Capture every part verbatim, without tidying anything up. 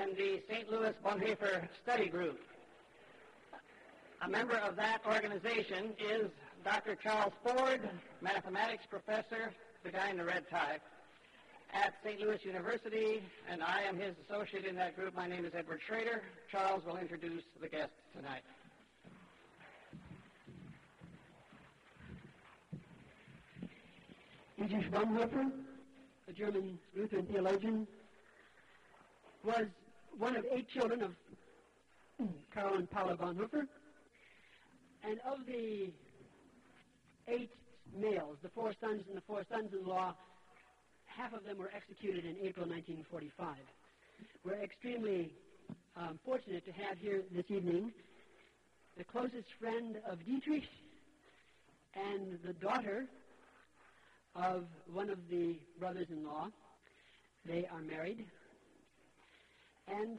in the Saint Louis Bonhoeffer Study Group. A member of that organization is Doctor Charles Ford, mathematics professor, the guy in the red tie, at Saint Louis University, and I am his associate in that group. My name is Edward Schrader. Charles will introduce the guests tonight. Dietrich Bonhoeffer, a German Lutheran theologian, was one of eight children of Karl and Paula Bonhoeffer. And of the eight males, the four sons and the four sons-in-law, half of them were executed in April nineteen forty-five. We're extremely um, fortunate to have here this evening the closest friend of Dietrich and the daughter of one of the brothers-in-law. They are married. And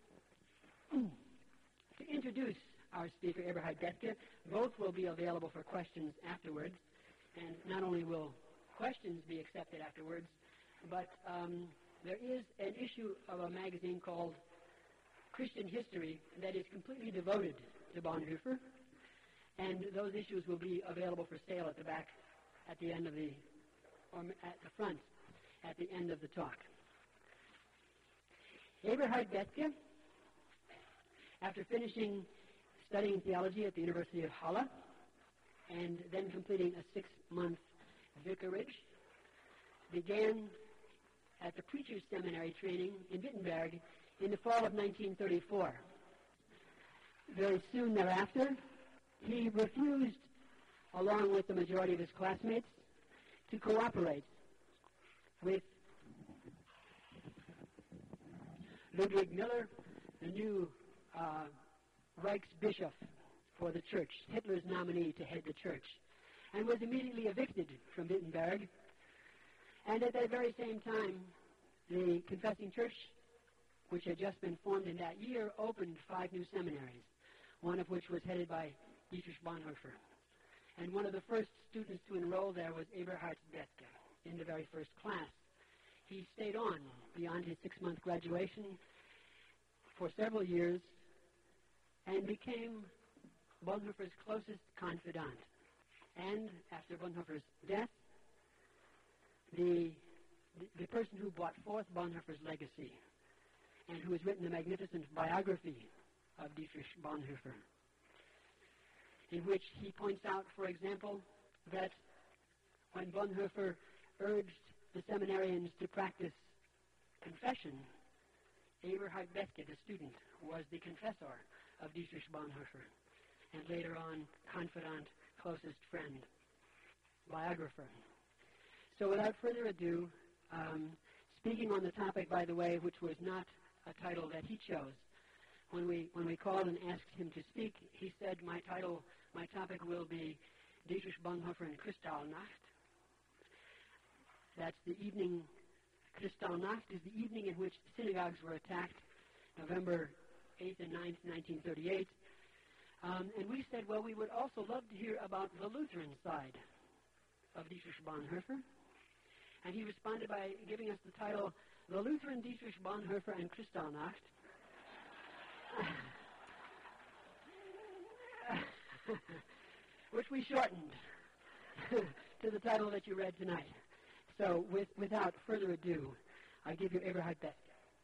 to introduce our speaker, Eberhard Bethge, both will be available for questions afterwards. And not only will questions be accepted afterwards, but um, there is an issue of a magazine called Christian History that is completely devoted to Bonhoeffer. And those issues will be available for sale at the back, at the end of the, or at the front, at the end of the talk. Eberhard Bethge, after finishing studying theology at the University of Halle and then completing a six-month vicarage, began at the Preacher's Seminary training in Wittenberg in the fall of nineteen thirty-four. Very soon thereafter, he refused, along with the majority of his classmates, to cooperate with Ludwig Miller, the new uh, Reichsbischof for the church, Hitler's nominee to head the church, and was immediately evicted from Wittenberg. And at that very same time, the Confessing Church, which had just been formed in that year, opened five new seminaries, one of which was headed by Dietrich Bonhoeffer. And one of the first students to enroll there was Eberhard Bethge in the very first class. He stayed on beyond his six-month graduation for several years and became Bonhoeffer's closest confidant. And after Bonhoeffer's death, the, the, the person who brought forth Bonhoeffer's legacy and who has written a magnificent biography of Dietrich Bonhoeffer, in which he points out, for example, that when Bonhoeffer urged the seminarians to practice confession, Eberhard Bethge, the student, was the confessor of Dietrich Bonhoeffer, and later on, confidant, closest friend, biographer. So without further ado, um, speaking on the topic, by the way, which was not a title that he chose, when we when we called and asked him to speak, he said, my title, my topic will be Dietrich Bonhoeffer and Kristallnacht. That's the evening, Kristallnacht is the evening in which synagogues were attacked, November eighth and ninth, nineteen thirty-eight. Um, and we said, well, we would also love to hear about the Lutheran side of Dietrich Bonhoeffer. And he responded by giving us the title, The Lutheran Dietrich Bonhoeffer and Kristallnacht. Which we shortened to the title that you read tonight. So, with, without further ado, I give you Eberhard Bethge.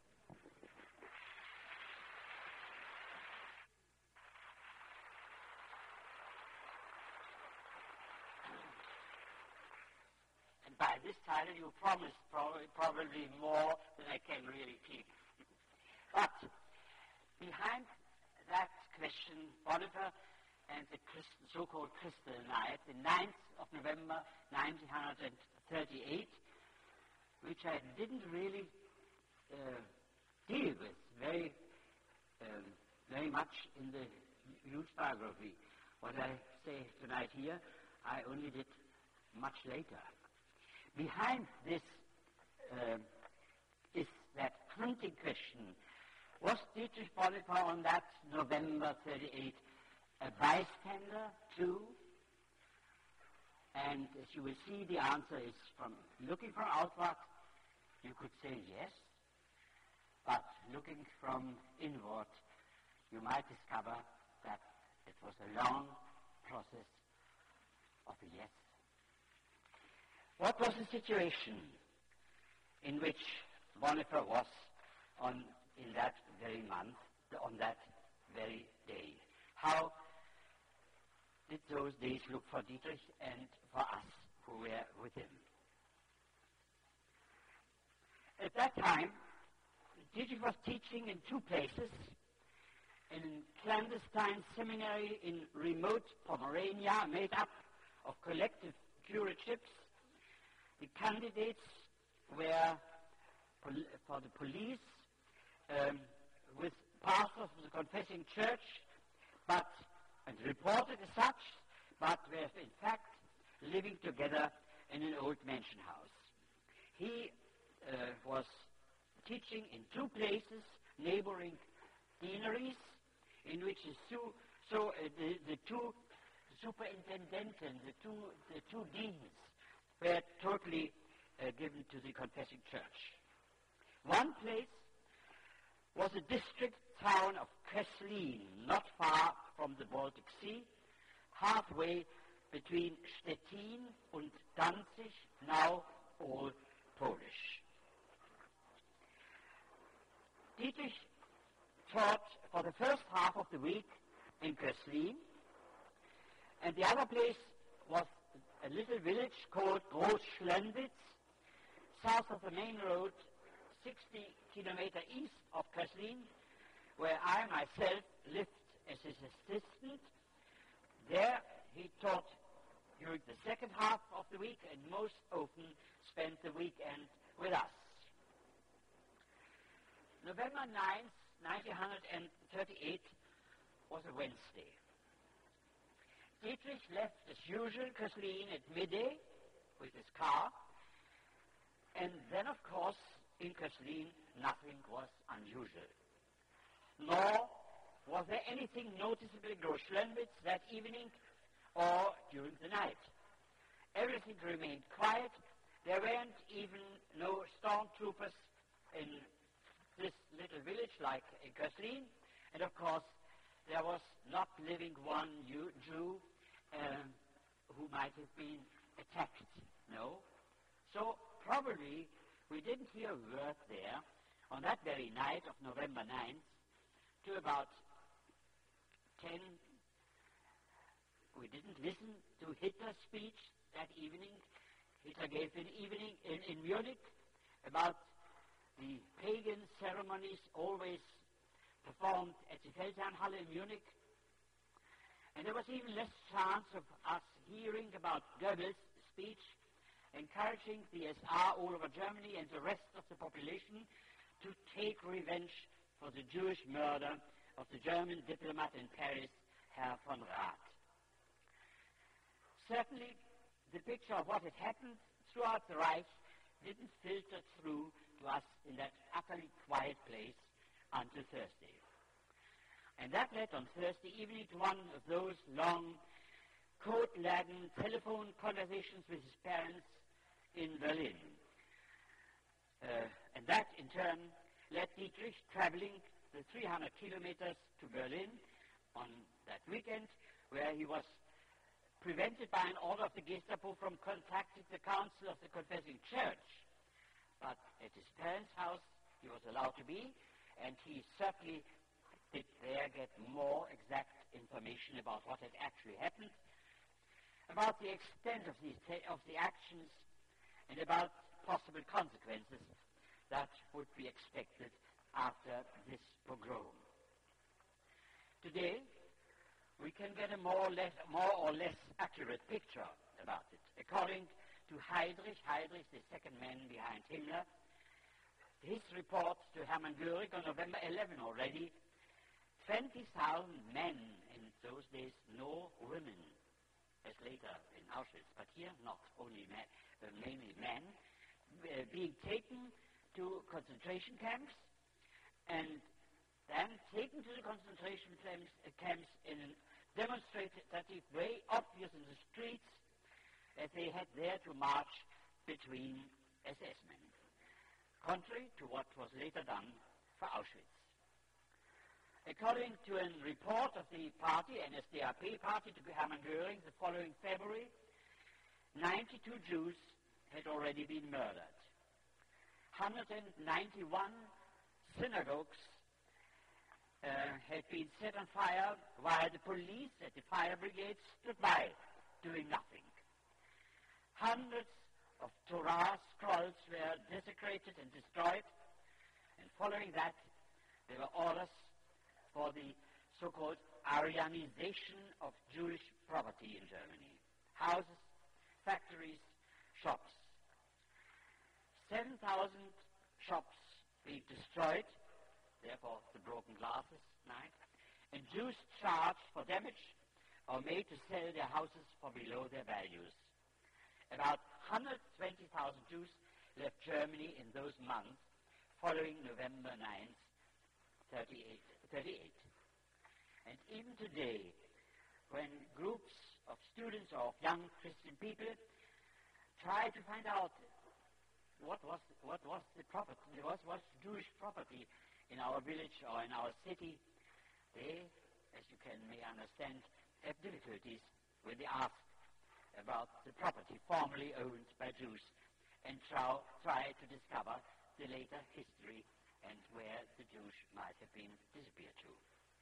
And by this title, you promised probably, probably more than I can really keep. But behind that question, Bonhoeffer and the Christ, so-called Crystal Night, the ninth of November, nineteen thirty-eight, which I didn't really uh, deal with very, um, very much in the huge biography. What I say tonight here, I only did much later. Behind this uh, is that hunting question. Was Dietrich Bonhoeffer on that November thirty-eight a bystander too? And as you will see, the answer is from looking from outward, you could say yes. But looking from inward, you might discover that it was a long process of a yes. What was the situation in which Bonhoeffer was on in that very month, on that very day? How did those days look for Dietrich and for us who were with him? At that time, Dietrich was teaching in two places, in a clandestine seminary in remote Pomerania made up of collective curatorships. The candidates were pol- for the police um, with pastors of the confessing church, but and reported as such, but were in fact living together in an old mansion house. He uh, was teaching in two places, neighboring deaneries, in which the, su- so, uh, the, the two superintendenten, the two, the two deans, were totally uh, given to the confessing church. One place was a district town of Köslin, not far from the Baltic Sea, halfway between Stettin and Danzig, now all Polish. Dietrich taught for the first half of the week in Köslin, and the other place was a little village called Großschlenditz, south of the main road, sixty kilometers east of Köslin, where I myself lived as his assistant. There he taught during the second half of the week and most often spent the weekend with us. November ninth, nineteen thirty-eight was a Wednesday. Dietrich left as usual Köslin at midday with his car, and then of course in Köslin nothing was unusual. Nor was there anything noticeable in Großschlenditz that evening or during the night. Everything remained quiet. There weren't even no stormtroopers in this little village like in Köslin, and of course there was not living one Jew um, who might have been attacked. No. So probably we didn't hear a word there on that very night of November ninth to about ten. We didn't listen to Hitler's speech that evening. Hitler gave an evening in, in Munich about the pagan ceremonies always performed at the Feldherrnhalle in Munich. And there was even less chance of us hearing about Goebbels' speech encouraging the S R all over Germany and the rest of the population to take revenge for the Jewish murder of the German diplomat in Paris, Herr von Rath. Certainly, the picture of what had happened throughout the Reich didn't filter through to us in that utterly quiet place until Thursday. And that led on Thursday evening to one of those long, coat-laden telephone conversations with his parents in Berlin. Uh, and that, in turn, led Dietrich traveling the three hundred kilometers to Berlin on that weekend, where he was prevented by an order of the Gestapo from contacting the Council of the Confessing Church. But at his parents' house he was allowed to be, and he certainly did there get more exact information about what had actually happened, about the extent of, these ta- of the actions, and about possible consequences that would be expected after this pogrom. Today, we can get a more or less, more or less accurate picture about it. According to Heydrich, Heydrich, the second man behind Himmler, his report to Hermann Göring on November eleventh already, twenty thousand men, in those days no women, as later in Auschwitz, but here not only men, uh, mainly men, uh, being taken to concentration camps, and then taken to the concentration camps, uh, camps in a demonstrative way, obvious in the streets, as they had there to march between S S men. Contrary to what was later done for Auschwitz. According to a report of the party, N S D A P party, to Hermann Göring the following February, ninety-two Jews had already been murdered. one hundred ninety-one synagogues uh, had been set on fire while the police at the fire brigade stood by, doing nothing. Hundreds of Torah scrolls were desecrated and destroyed, and following that, there were orders for the so-called Aryanization of Jewish property in Germany. Houses, factories, shops. seven thousand shops being destroyed, therefore the broken glasses, right? And Jews charged for damage or made to sell their houses for below their values. About one hundred twenty thousand Jews left Germany in those months following November ninth, thirty-eight. And even today, when groups of students or of young Christian people try to find out what was what was the property, what was Jewish property in our village or in our city, they, as you can may understand, have difficulties when they ask about the property formerly owned by Jews and try, try to discover the later history and where the Jews might have been disappeared to.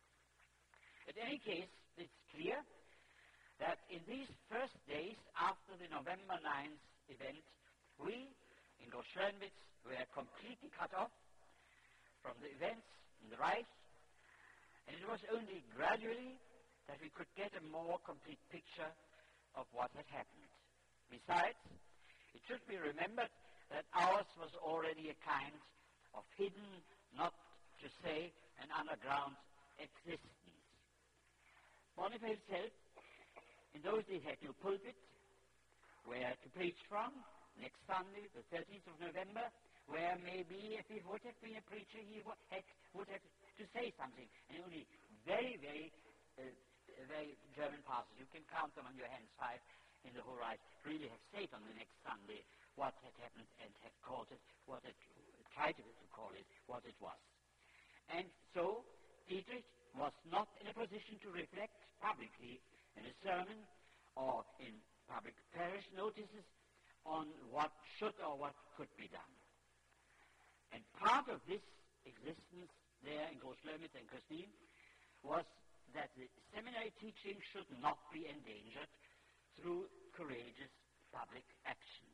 In any case, it's clear that in these first days after the November ninth event, we in Groß-Schwernwitz were completely cut off from the events in the Reich, and it was only gradually that we could get a more complete picture of what had happened. Besides, it should be remembered that ours was already a kind of hidden, not to say an underground existence. Bonhoeffer himself, in those days, had no pulpit where to preach from. Next Sunday, the thirteenth of November, where maybe if he would have been a preacher, he would have, would have to say something. And only very, very, uh, very German pastors, you can count them on your hands, five in the whole Reich, really have said on the next Sunday what had happened and have called it, what it, tried to call it, what it was. And so, Dietrich was not in a position to reflect publicly in a sermon or in public parish notices on what should or what could be done. And part of this existence there in Groß-Schwernwitz and Köslin was that the seminary teaching should not be endangered through courageous public actions.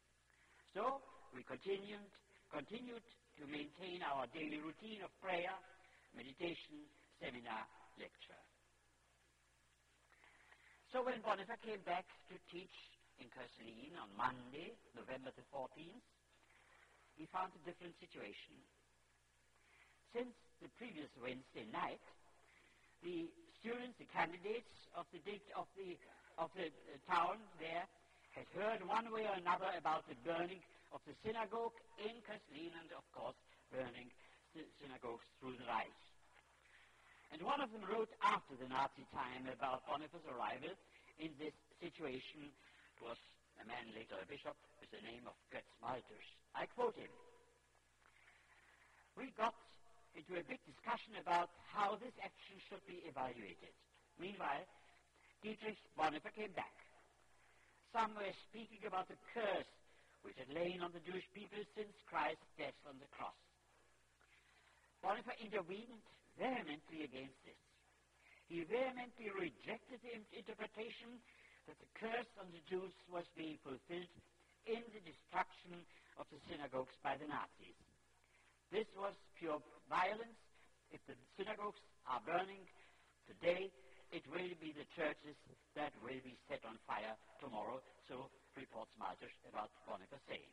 So we continued, continued to maintain our daily routine of prayer, meditation, seminar, lecture. So when Bonhoeffer came back to teach in Köslin on Monday, November the fourteenth, he found a different situation. Since the previous Wednesday night, the students, the candidates of the of the of the uh, town there, had heard one way or another about the burning of the synagogue in Köslin and, of course, burning the synagogues through the Reich. And one of them wrote after the Nazi time about Bonhoeffer's arrival in this situation. It was a man, later a bishop, with the name of Götz Malters. I quote him. We got into a big discussion about how this action should be evaluated. Meanwhile, Dietrich Bonhoeffer came back. Some were speaking about the curse which had lain on the Jewish people since Christ's death on the cross. Bonhoeffer intervened vehemently against this. He vehemently rejected the interpretation that the curse on the Jews was being fulfilled in the destruction of the synagogues by the Nazis. This was pure violence. If the synagogues are burning today, it will be the churches that will be set on fire tomorrow, so reports Malters about Bonhoeffer saying.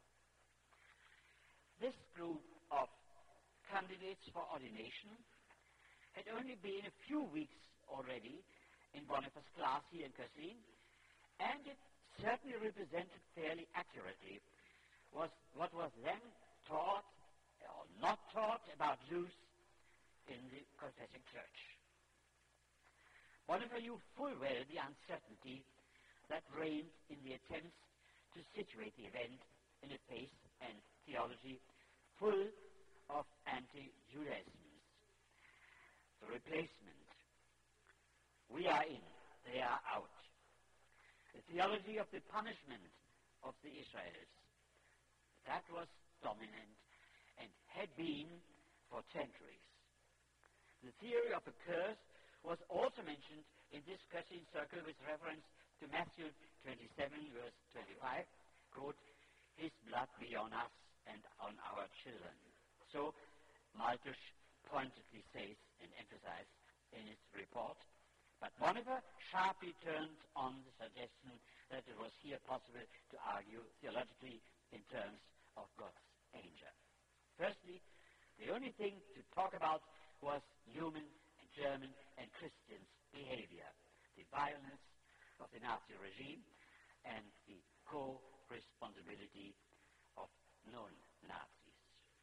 This group of candidates for ordination had only been a few weeks already in Bonhoeffer's class here in Köslin, and it certainly represented fairly accurately was what was then taught or not taught about Jews in the confessing church. Bonhoeffer knew full well the uncertainty that reigned in the attempts to situate the event in a faith and theology full of anti-Judaism, the replacement. We are in, they are out. The theology of the punishment of the Israelites, that was dominant and had been for centuries. The theory of a curse was also mentioned in this Christian circle with reference to Matthew twenty-seven, verse twenty-five, quote, "His blood be on us and on our children." So Malthus pointedly says and emphasized in his report. But Bonhoeffer sharply turned on the suggestion that it was here possible to argue theologically in terms of God's anger. Firstly, the only thing to talk about was human and German and Christians' behavior, the violence of the Nazi regime and the co-responsibility of non-Nazis.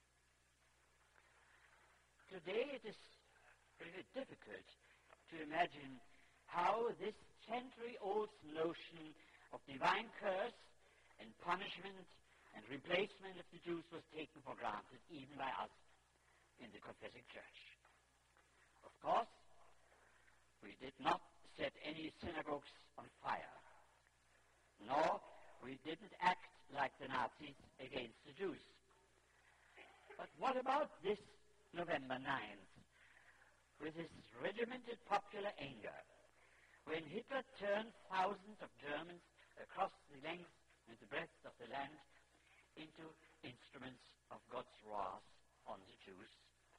Today it is really difficult to imagine how this century-old notion of divine curse and punishment and replacement of the Jews was taken for granted even by us in the confessing church. Of course, we did not set any synagogues on fire, nor we didn't act like the Nazis against the Jews. But what about this November ninth, with his regimented popular anger, when Hitler turned thousands of Germans across the length and the breadth of the land into instruments of God's wrath on the Jews?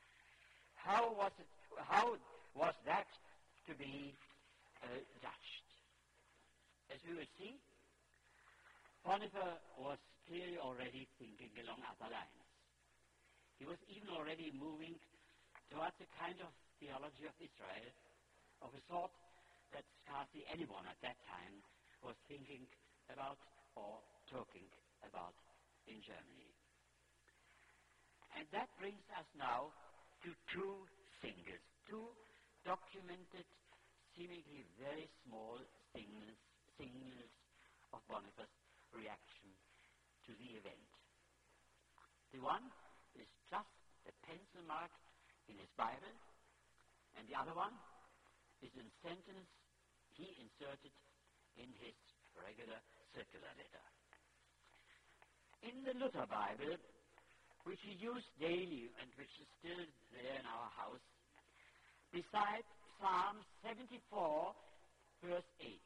How was it? How was that to be uh, judged? As we will see, Bonhoeffer was clearly already thinking along other lines. He was even already moving towards a kind of theology of Israel, of a sort that scarcely anyone at that time was thinking about or talking about in Germany. And that brings us now to two singles, two documented, seemingly very small singles, singles of Bonhoeffer's reaction to the event. The one is just a pencil mark in his Bible, and the other one is a sentence he inserted in his regular circular letter. In the Luther Bible, which he used daily and which is still there in our house, beside Psalm seventy-four, verse eight,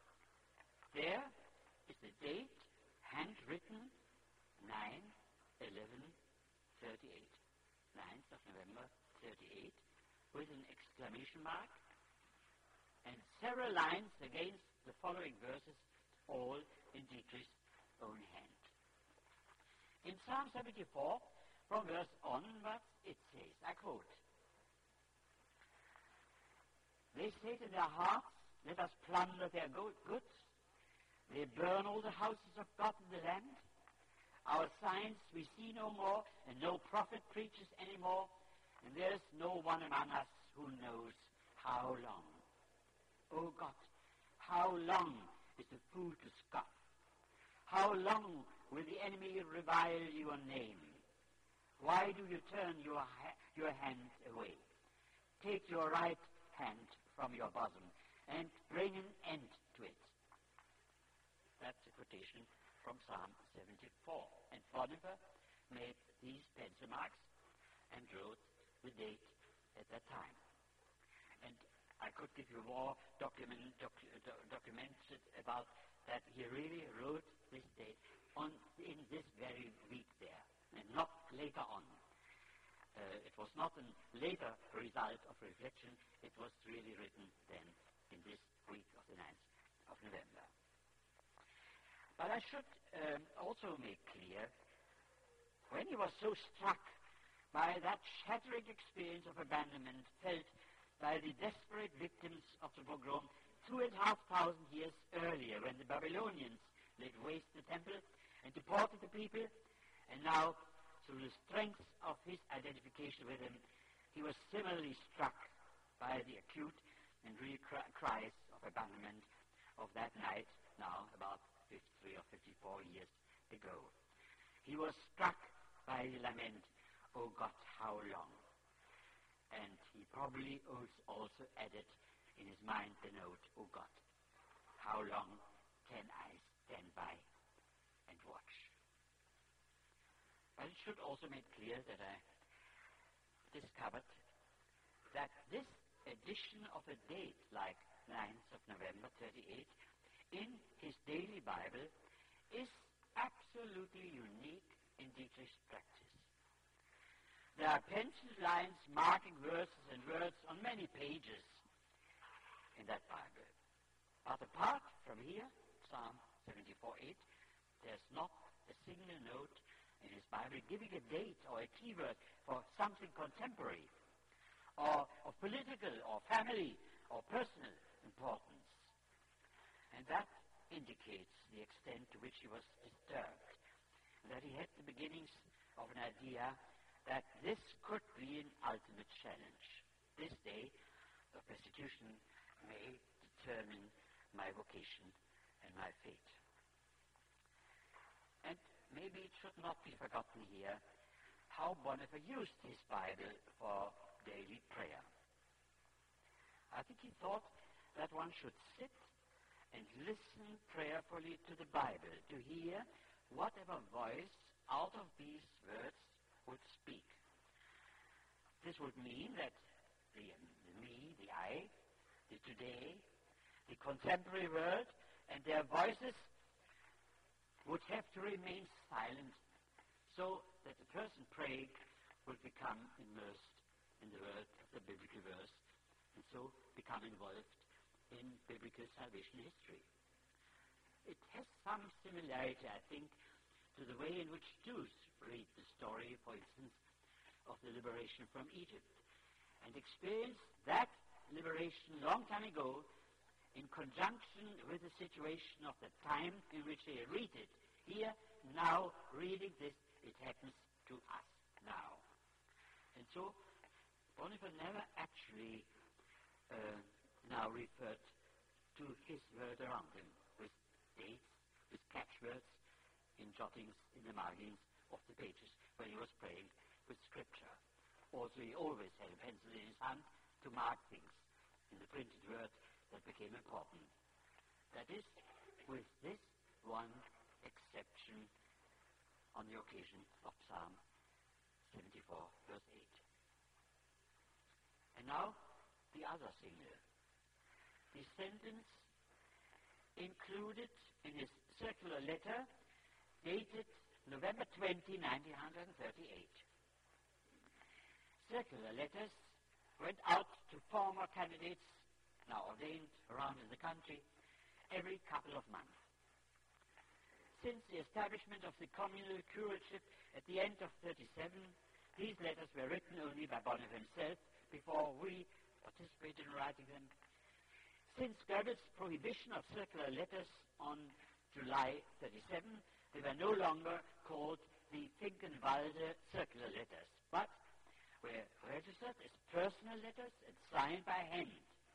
there is the date, handwritten, nine eleven thirty-eight, ninth of November thirty-eight, with an exclamation mark, and several lines against the following verses, all in Dietrich's own hand. In Psalm seventy-four, from verse onwards, it says, I quote, "They say to their hearts, let us plunder their goods. They burn all the houses of God in the land. Our signs we see no more, and no prophet preaches anymore, and there is no one among us who knows how long. O God, how long is the food to scoff? How long will the enemy revile your name? Why do you turn your, ha- your hand away? Take your right hand from your bosom and bring an end to it." That's a quotation from Psalm seventy-four. And Bonhoeffer made these pencil marks and wrote the date at that time. And I could give you more document, docu, do, documented about that he really wrote this date on in this very week there, and not later on. Uh, it was not a later result of reflection, it was really written then in this week of the ninth of November. But I should um, also make clear, when he was so struck by that shattering experience of abandonment felt by the desperate victims of the pogrom two and a half thousand years earlier, when the Babylonians laid waste the temple and deported the people, and now, through the strength of his identification with him, he was similarly struck by the acute and real cry- cries of abandonment of that night, now about fifty-three or fifty-four years ago. He was struck by the lament "Oh God, how long?" And he probably also added in his mind the note, "Oh God, how long can I stand by and watch?" But it should also make clear that I discovered that this addition of a date like ninth of November thirty-eight in his daily Bible is absolutely unique in Dietrich's practice. There are pencil lines marking verses and words on many pages in that Bible. But apart from here, Psalm seventy-four eight, there's not a single note in his Bible giving a date or a keyword for something contemporary or of political or family or personal importance. And that indicates the extent to which he was disturbed, that he had the beginnings of an idea that this could be an ultimate challenge. This day of persecution may determine my vocation and my fate. And maybe it should not be forgotten here how Bonhoeffer used his Bible for daily prayer. I think he thought that one should sit and listen prayerfully to the Bible to hear whatever voice out of these words would speak. This would mean that the, the me, the I, the today, the contemporary world, and their voices would have to remain silent so that the person praying would become immersed in the word of the biblical verse and so become involved in biblical salvation history. It has some similarity, I think, to the way in which Jews read the story, for instance, of the liberation from Egypt and experience that liberation long time ago in conjunction with the situation of the time in which they read it. Here, now, reading this, it happens to us now. And so, Bonhoeffer never actually uh, now referred to his word around him with dates, with catchwords in jottings in the margins of the pages when he was praying with Scripture. Also, he always had a pencil in his hand to mark things in the printed word that became important. That is, with this one exception on the occasion of Psalm seventy-four, verse eight. And now, the other single. The sentence included in his circular letter dated November twentieth, nineteen thirty-eight. Circular letters went out to former candidates, now ordained around in the country, every couple of months. Since the establishment of the communal curatorship at the end of thirty-seven, these letters were written only by Bonhoeffer himself before we participated in writing them. Since Goebbels' prohibition of circular letters on July thirty-seven, they were no longer called the Finkenwalde circular letters, but were registered as personal letters and signed by hand.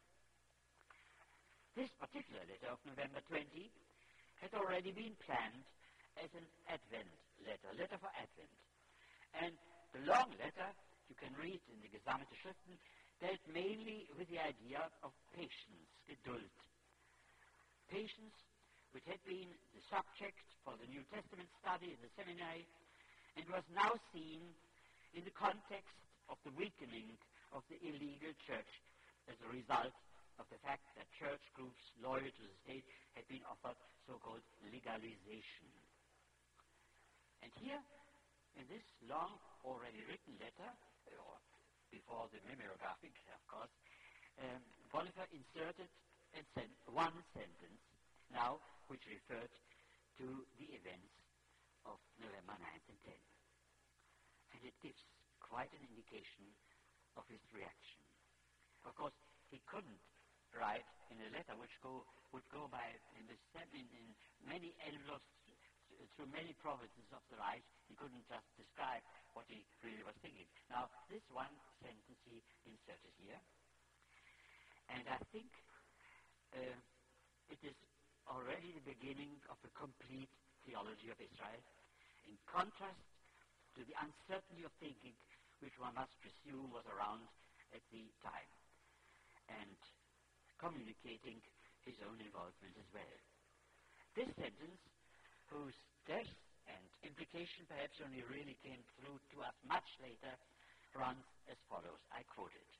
This particular letter of November twentieth had already been planned as an Advent letter, letter for Advent. And the long letter, you can read in the Gesammelte Schriften, dealt mainly with the idea of patience, Geduld. Patience, which had been the subject for the New Testament study in the seminary, and was now seen in the context of the weakening of the illegal church as a result of the fact that church groups loyal to the state had been offered so-called legalization. And here, in this long, already written letter, or before the mimeographic, of course, um, Bonhoeffer inserted a sen- one sentence now which referred to the events of November ninth and tenth. And it gives quite an indication of his reaction. Of course, he couldn't write in a letter which go, would go by in, the sem- in, in many envelopes through many provinces of the Reich. He couldn't just describe what he really was thinking. Now, this one sentence he inserted here, and I think uh, it is already the beginning of a complete theology of Israel, in contrast to to the uncertainty of thinking which one must presume was around at the time, and communicating his own involvement as well. This sentence, whose depth and implication perhaps only really came through to us much later, runs as follows. I quote it.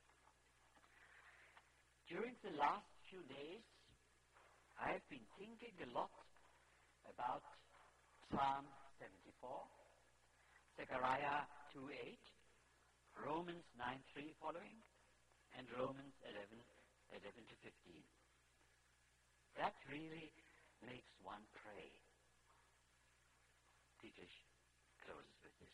During the last few days, I have been thinking a lot about Psalm seventy-four, Zechariah two eight, Romans nine three following, and Romans eleven eleven to fifteen. That really makes one pray. Dietrich closes with this.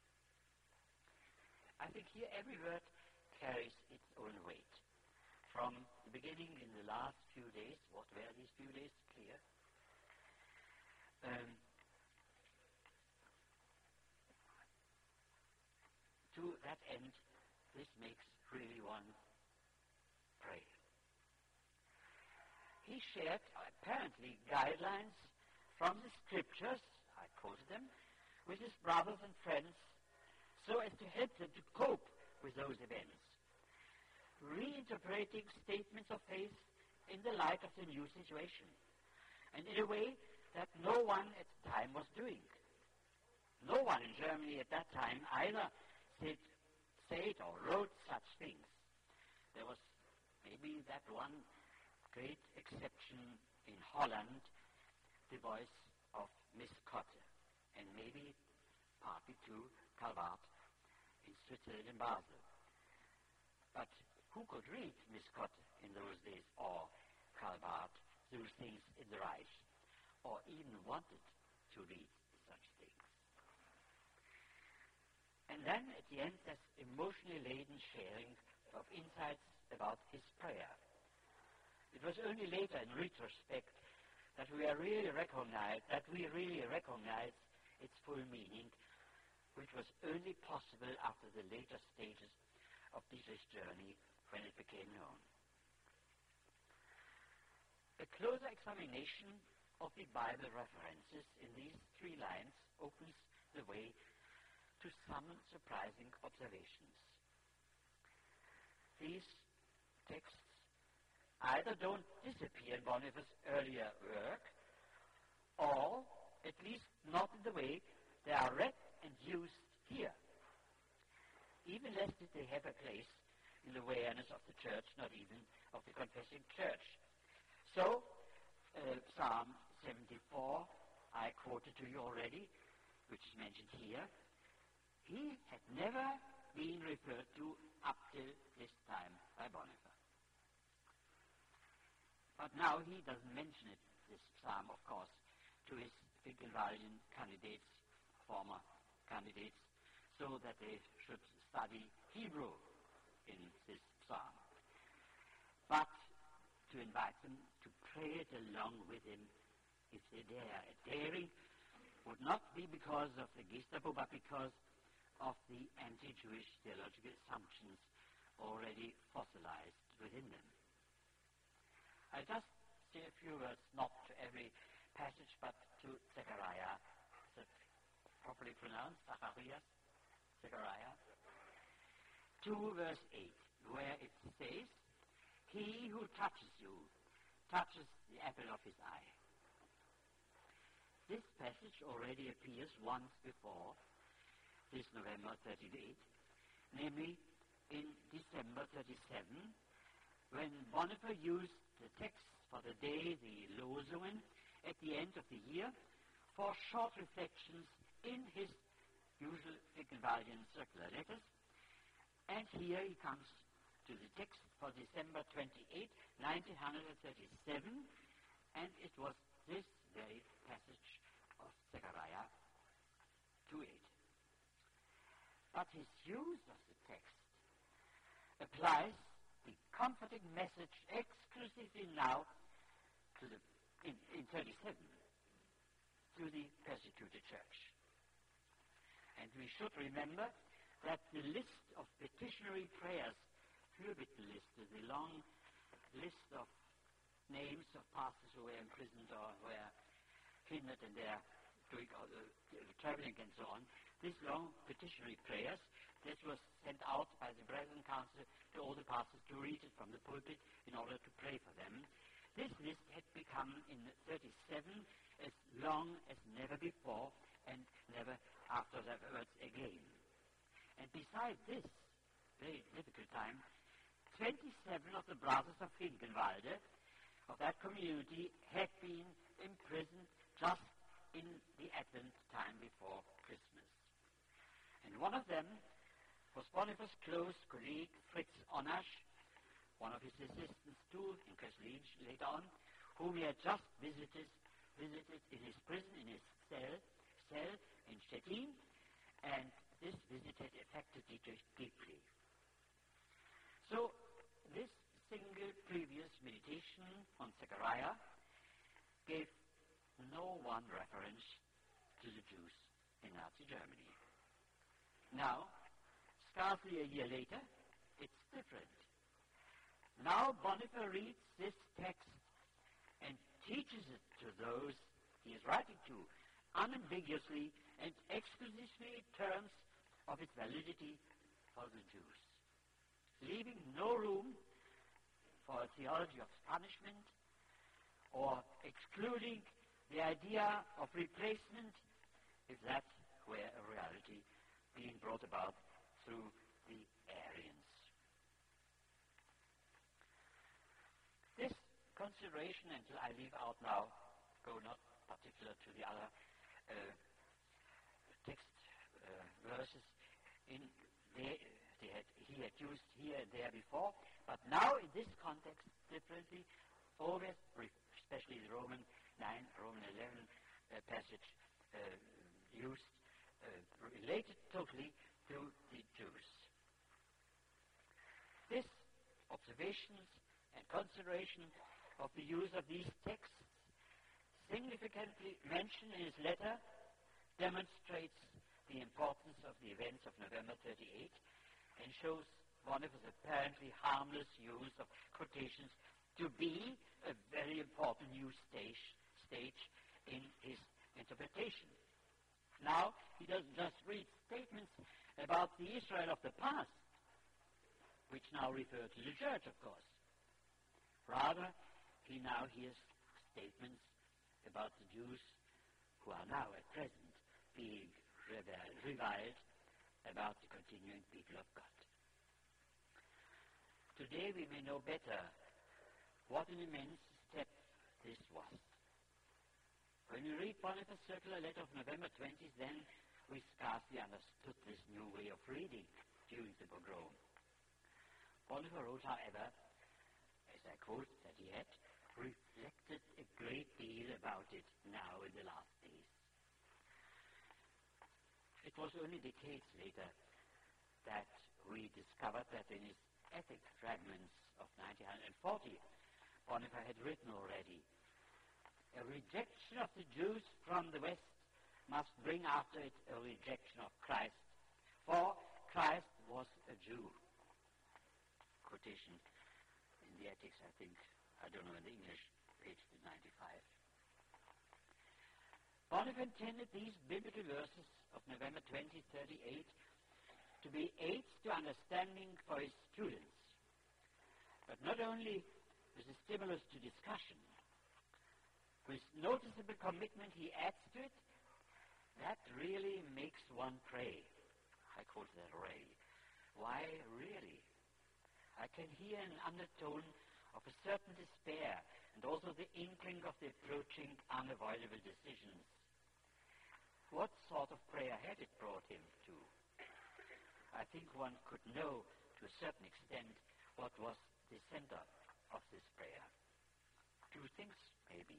I think here every word carries its own weight. From the beginning in the last few days, what were these few days? Clear. Um, to that end, this makes really one pray. He shared apparently guidelines from the scriptures, I quoted them, with his brothers and friends so as to help them to cope with those events, reinterpreting statements of faith in the light of the new situation, and in a way that no one at the time was doing. No one in Germany at that time either said, said or wrote such things. There was maybe that one great exception in Holland, the voice of Miss Cotte, and maybe partly too Calvert in Switzerland and Basel. But who could read Miss Cotte in those days, or Calvert, those things in the Reich, or even wanted to read such things? And then at the end, there's emotionally laden sharing of insights about his prayer. It was only later, in retrospect, that we are really recognize that we really recognize its full meaning, which was only possible after the later stages of Dietrich's journey when it became known. A closer examination of the Bible references in these three lines opens the way to some surprising observations. These texts either don't disappear in Boniface's earlier work, or at least not in the way they are read and used here. Even less did they have a place in the awareness of the church, not even of the confessing church. So, uh, Psalm seventy-four, I quoted to you already, which is mentioned here, he had never been referred to up till this time by Boniface. But now he doesn't mention it, this psalm, of course, to his Finkelwaldian candidates, former candidates, so that they should study Hebrew in this psalm. But to invite them to pray it along with him if they dare. Daring would not be because of the Gestapo, but because of the anti-Jewish theological assumptions already fossilized within them. I just say a few words, not to every passage, but to Zechariah. Is that properly pronounced? Zacharias? Zechariah? two verse eight, where it says, "He who touches you touches the apple of his eye." This passage already appears once before, this November thirty-eight, namely in December thirty-seven, when Boniface used the text for the day, the Losungen, at the end of the year, for short reflections in his usual Finkelwaldian circular letters. And here he comes to the text for December twenty-eighth, nineteen thirty-seven, and it was this very passage of Zechariah two eight. But his use of the text applies the comforting message exclusively now to the, in, in thirty-seven to the persecuted church. And we should remember that the list of petitionary prayers, Fürbittenliste, the long list of names of pastors who were imprisoned or were hindered in their doing, uh, traveling and so on, these long petitionary prayers, this was sent out by the Brethren Council to all the pastors to read it from the pulpit in order to pray for them. This list had become in thirty-seven as long as never before and never afterwards again. And besides this very difficult time, twenty-seven of the brothers of Finkenwalde, of that community, had been imprisoned just in the Advent time before Christmas. And one of them was Boniface's close colleague, Fritz Onasch, one of his assistants too in Köslin later on, whom he had just visited, visited in his prison, in his cell, cell in Stettin, and this visit had affected Dietrich deeply. So this single previous meditation on Zechariah gave no one reference to the Jews in Nazi Germany. Now, scarcely a year later, it's different. Now Boniface reads this text and teaches it to those he is writing to, unambiguously and exclusively in terms of its validity for the Jews, leaving no room for a theology of punishment or excluding the idea of replacement, if that were a reality being brought about through the Arians. This consideration, until I leave out now, go not particular to the other uh, text uh, verses in they, they had, he had used here and there before, but now in this context differently, always, especially the Roman nine, Roman eleven uh, passage uh, used, uh, related totally to the Jews. This observations and consideration of the use of these texts, significantly mentioned in his letter, demonstrates the importance of the events of November thirty-eight and shows Boniface's apparently harmless use of quotations to be a very important new stage, stage in his interpretation. Now, he doesn't just read statements about the Israel of the past, which now refer to the church, of course. Rather, he now hears statements about the Jews who are now at present being reviled about the continuing people of God. Today we may know better what an immense step this was. When we read Boniface's circular letter of November twentieth, then we scarcely understood this new way of reading during the pogrom. Boniface wrote, however, as I quote, that he had reflected a great deal about it now in the last days. It was only decades later that we discovered that in his Ethic Fragments of nineteen forty, Boniface had written already, a rejection of the Jews from the West must bring after it a rejection of Christ, for Christ was a Jew. Quotation in the Ethics, I think, I don't know in the English, page ninety-five. Boniface intended these biblical verses of November twentieth, thirty-eight to be aids to understanding for his students, but not only as a stimulus to discussion. With noticeable commitment he adds to it, that really makes one pray. I quote that already. Why really? I can hear an undertone of a certain despair and also the inkling of the approaching unavoidable decisions. What sort of prayer had it brought him to? I think one could know to a certain extent what was the center of this prayer. Two things, maybe,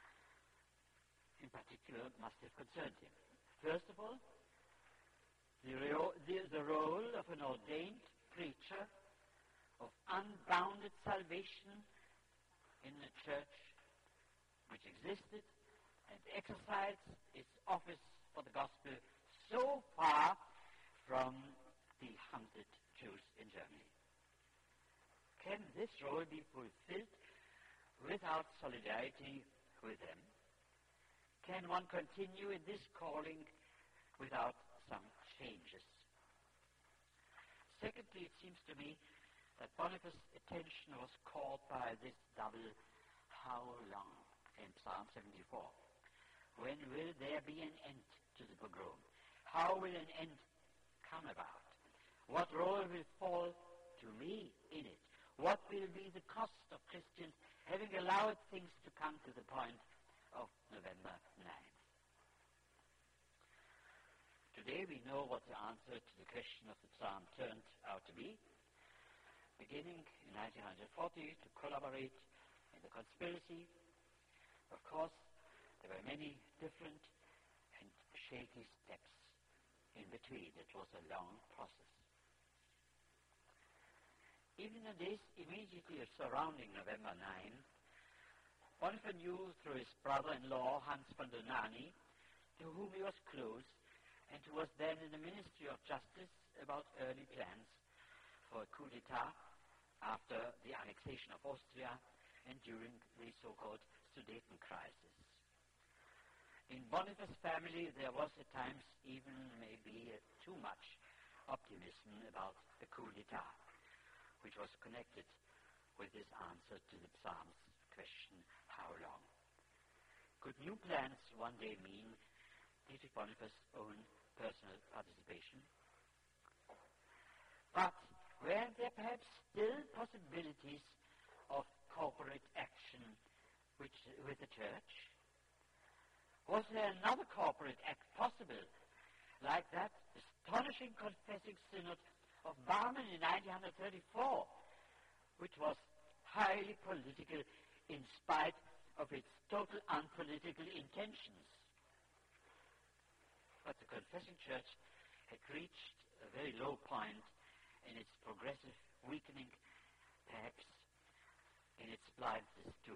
in particular, must have concerned him. First of all, the, ro- the, the role of an ordained preacher of unbounded salvation in a church which existed and exercised its office for the gospel so far from the hunted Jews in Germany. Can this role be fulfilled without solidarity with them? Can one continue in this calling without some changes. Secondly, it seems to me that Boniface's attention was caught by this double how long in Psalm seventy-four. When will there be an end to the pogrom? How will an end come about? What role will fall to me in it? What will be the cost of Christians having allowed things to come to the point of November ninth? Today we know what the answer to the question of the psalm turned out to be. Beginning in nineteen forty to collaborate in the conspiracy, of course, there were many different and shaky steps in between. It was a long process. Even in the days immediately surrounding November ninth, Bonhoeffer knew through his brother-in-law, Hans von Dohnanyi, to whom he was close, and who was then in the Ministry of Justice, about early plans for a coup d'etat after the annexation of Austria and during the so-called Sudeten crisis. In Bonhoeffer's family, there was at times even maybe uh, too much optimism about the coup d'etat, which was connected with this answer to the Psalm's question, how long? Could new plans one day mean Dietrich Bonhoeffer's own personal participation? But were there perhaps still possibilities of corporate action which, with the Church? Was there another corporate act possible, like that astonishing confessing synod of Barmen in nineteen thirty-four, which was highly political in spite of its total unpolitical intentions? But the Confessing Church had reached a very low point in its progressive weakening, perhaps in its blindness too.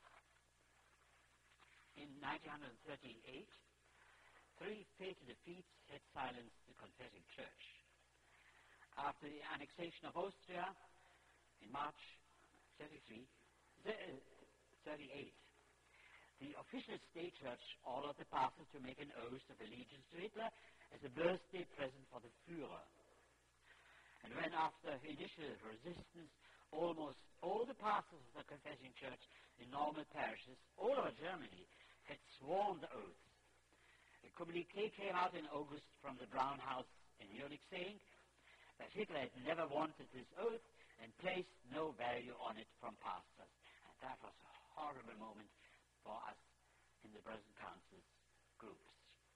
In nineteen thirty-eight, three fatal defeats had silenced the Confessing Church. After the annexation of Austria in March thirty-three, thirty-eight, the official state church ordered the pastors to make an oath of allegiance to Hitler as a birthday present for the Führer. And when, after initial resistance, almost all the pastors of the Confessing Church in normal parishes all over Germany had sworn the oath, a communiqué came out in August from the Brown House in Munich saying that Hitler had never wanted this oath and placed no value on it from pastors. And that was a horrible moment for us in the present council's groups.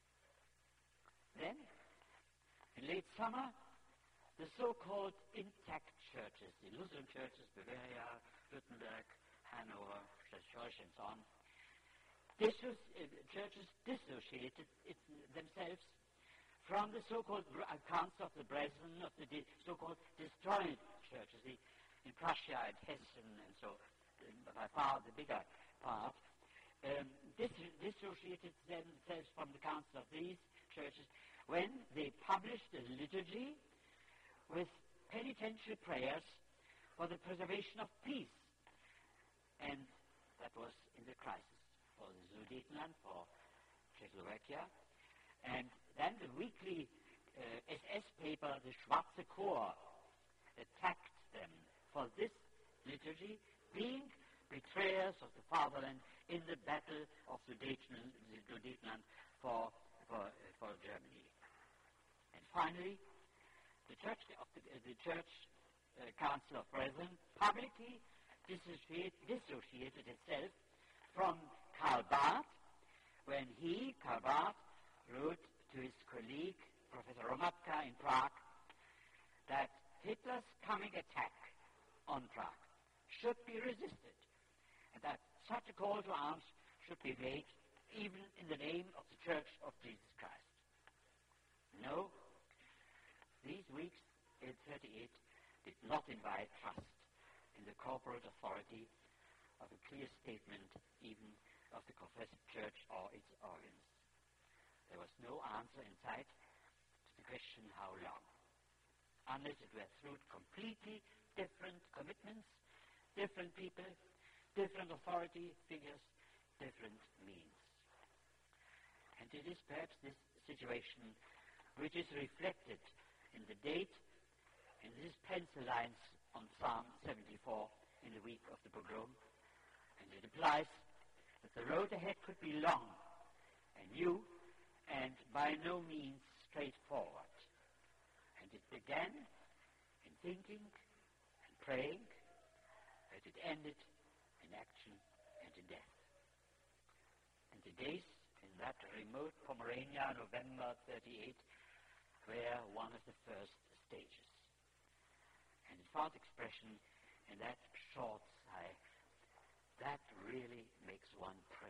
Then, in late summer, the so-called intact churches, the Lutheran churches, Bavaria, Württemberg, Hanover, Schleswig, and so on, Disso- uh, churches dissociated it, themselves from the so-called accounts of the Brethren of the di- so-called destroyed churches the, in Prussia and Hessen, and so uh, by far the bigger part, um, dis- dissociated themselves from the counts of these churches when they published a liturgy with penitential prayers for the preservation of peace. And that was in the crisis for the Sudetenland, for Czechoslovakia. And then the weekly uh, S S paper, the Schwarze Chor, attacked them for this liturgy being betrayers of the fatherland in the battle of Sudetenland, the Sudetenland for, for, uh, for Germany. And finally, the Church, of the, uh, the Church uh, Council of Brethren publicly dissociate, dissociated itself from Karl Barth when he, Karl Barth, wrote to his colleague, Professor Romatka in Prague, that Hitler's coming attack on Prague should be resisted, and that such a call to arms should be made even in the name of the Church of Jesus Christ. No, these weeks in thirty-eight did not invite trust in the corporate authority of a clear statement even of the Confessing Church or its organs. There was no answer in sight to the question how long, unless it were through completely different commitments, different people, different authority figures, different means. And it is perhaps this situation which is reflected in the date, and this is pencil lines on Psalm seventy-four in the week of the pogrom, and it implies that the road ahead could be long and new and by no means straightforward. And it began in thinking and praying, and it ended in action and in death. And the days in that remote Pomerania, November thirty-eight, were one of the first stages. And it found expression in that short sigh that really makes one pray.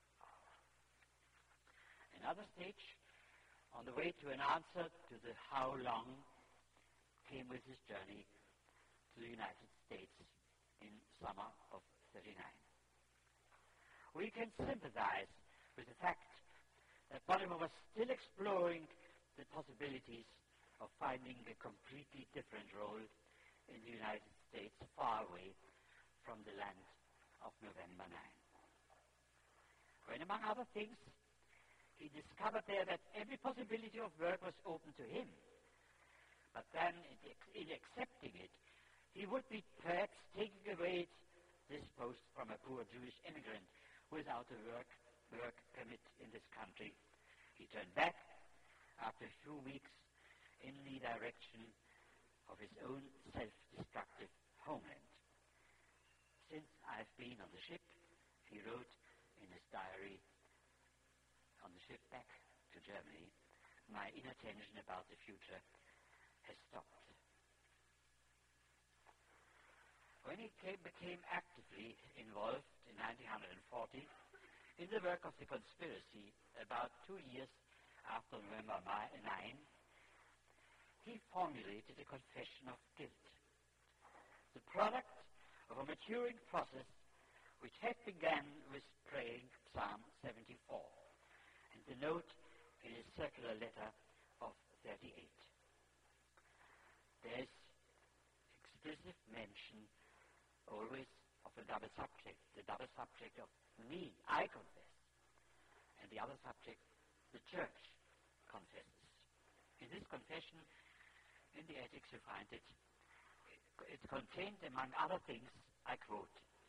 Another stage on the way to an answer to the how long came with his journey to the United States in summer of thirty-nine. We can sympathize with the fact that Bonhoeffer was still exploring the possibilities of finding a completely different role in the United States, far away from the land of November ninth. When, among other things, he discovered there that every possibility of work was open to him, but then in, in accepting it, he would be perhaps taking away this post from a poor Jewish immigrant without a work, work permit in this country. He turned back after a few weeks in the direction of his own self-destructive homeland. Since I've been on the ship, he wrote in his diary, on the ship back to Germany, my inattention about the future has stopped. When he came, became actively involved in nineteen forty in the work of the conspiracy, about two years after November ninth, he formulated a confession of guilt, the product of a maturing process which had begun with praying Psalm seventy-four and the note in his circular letter of thirty-eight. There's explicit mention always of a double subject, the double subject of me, I confess, and the other subject, the church confesses. In this confession, in the Ethics you find it, it contained, among other things, I quote,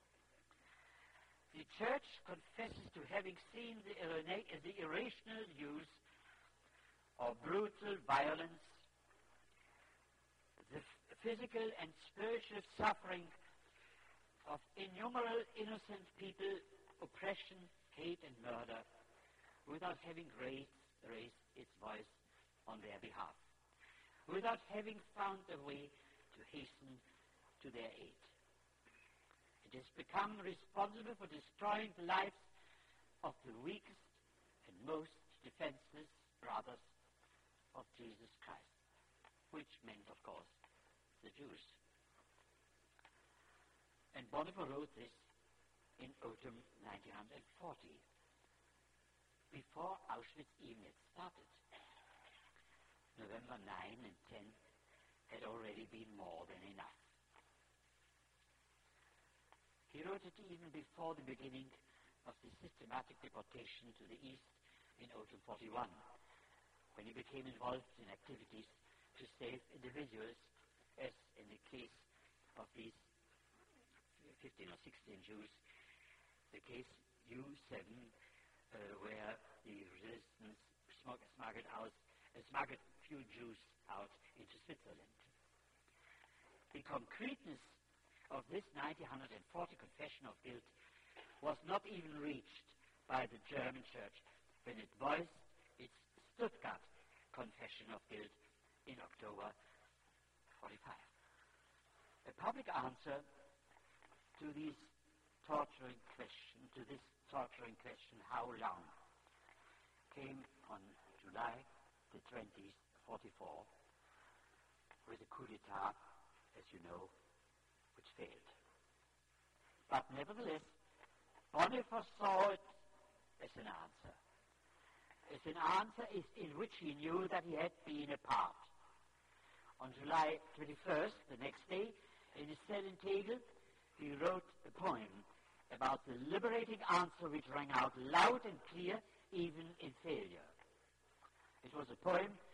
the church confesses to having seen the, irrena- the irrational use of brutal violence, the f- physical and spiritual suffering of innumerable innocent people, oppression, hate, and murder, without having raised, raised its voice on their behalf, without having found a way to hasten to their aid. It has become responsible for destroying the lives of the weakest and most defenseless brothers of Jesus Christ, which meant, of course, the Jews. And Bonhoeffer wrote this in autumn nineteen forty, before Auschwitz even had started. November ninth and tenth had already been more than enough. He wrote it even before the beginning of the systematic deportation to the east in autumn forty-one, when he became involved in activities to save individuals, as in the case of these fifteen or sixteen Jews, the case U seven, uh, where the resistance smuggled out, uh, smuggled few Jews out into Switzerland. The concreteness of this nineteen forty confession of guilt was not even reached by the German church when it voiced its Stuttgart confession of guilt in October forty-five. A public answer to these torturing question, to this torturing question, how long, came on July the twentieth, forty-four, with a coup d'etat, as you know, which failed. But nevertheless, Bonhoeffer saw it as an answer. As an answer is in which he knew that he had been a part. On July twenty-first, the next day, in his cell in Tegel, he wrote a poem about the liberating answer which rang out loud and clear even in failure. It was a poem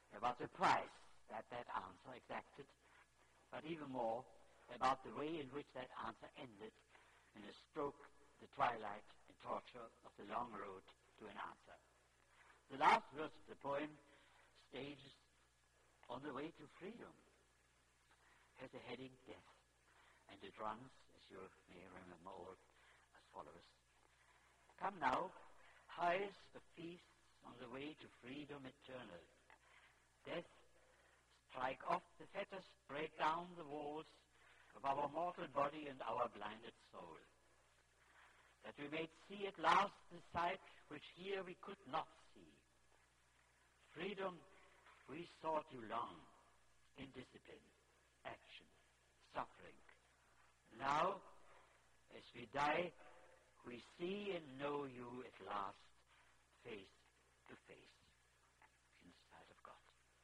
about the price that that answer exacted, but even more about the way in which that answer ended in a stroke, the twilight and torture of the long road to an answer. The last verse of the poem, Stages on the Way to Freedom, has a heading, Death, and it runs, as you may remember all, as follows. Come now, highest of feasts on the way to freedom eternal. Death, strike off the fetters, break down the walls of our mortal body and our blinded soul, that we may see at last the sight which here we could not see. Freedom, we sought you long, in discipline, action, suffering. Now, as we die, we see and know you at last, face to face, in sight of God.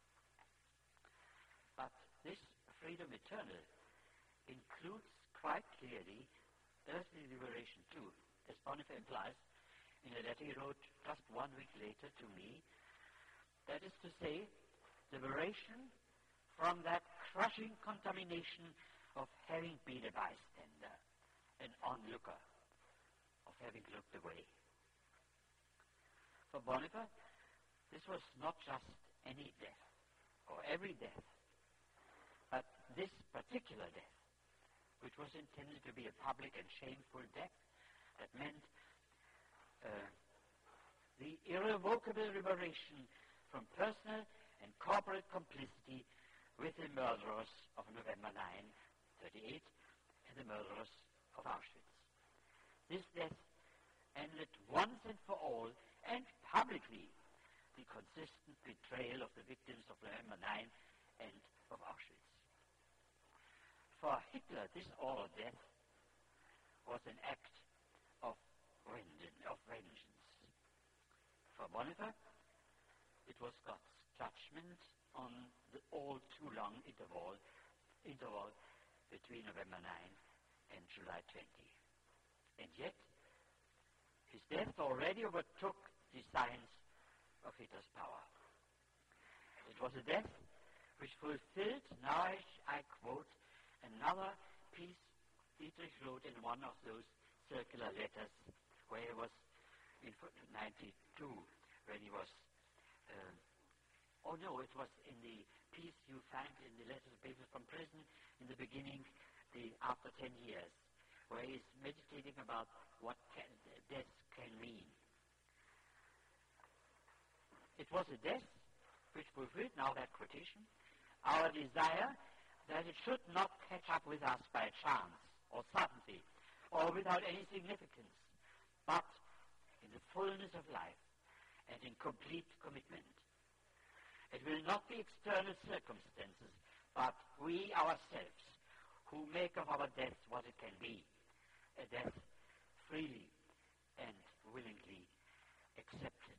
But this freedom eternal includes quite clearly earthly liberation too, as Bonhoeffer implies in a letter he wrote just one week later to me. That is to say, liberation from that crushing contamination of having been a bystander, an onlooker, of having looked away. For Bonhoeffer, this was not just any death, or every death, but this particular death, which was intended to be a public and shameful death, that meant uh, the irrevocable liberation from personal and corporate complicity with the murderers of November ninth, thirty-eight, and the murderers of Auschwitz. This death ended once and for all, and publicly, the consistent betrayal of the victims of November ninth and of Auschwitz. For Hitler, this awful death was an act of vengeance. For Bonhoeffer, it was God's judgment on the all too long interval, interval between November ninth and July twentieth. And yet, his death already overtook the signs of Hitler's power. It was a death which fulfilled, now I, I quote, another piece Dietrich wrote in one of those circular letters where he was in ninety-two, when he was, uh, oh no, it was in the piece you find in the letters and papers from prison in the beginning, the after ten years, where he's meditating about what can, death can mean. It was a death which fulfilled, now that quotation, our desire that it should not catch up with us by chance or suddenly or without any significance, but in the fullness of life and in complete commitment. It will not be external circumstances, but we ourselves who make of our death what it can be, a death freely and willingly accepted.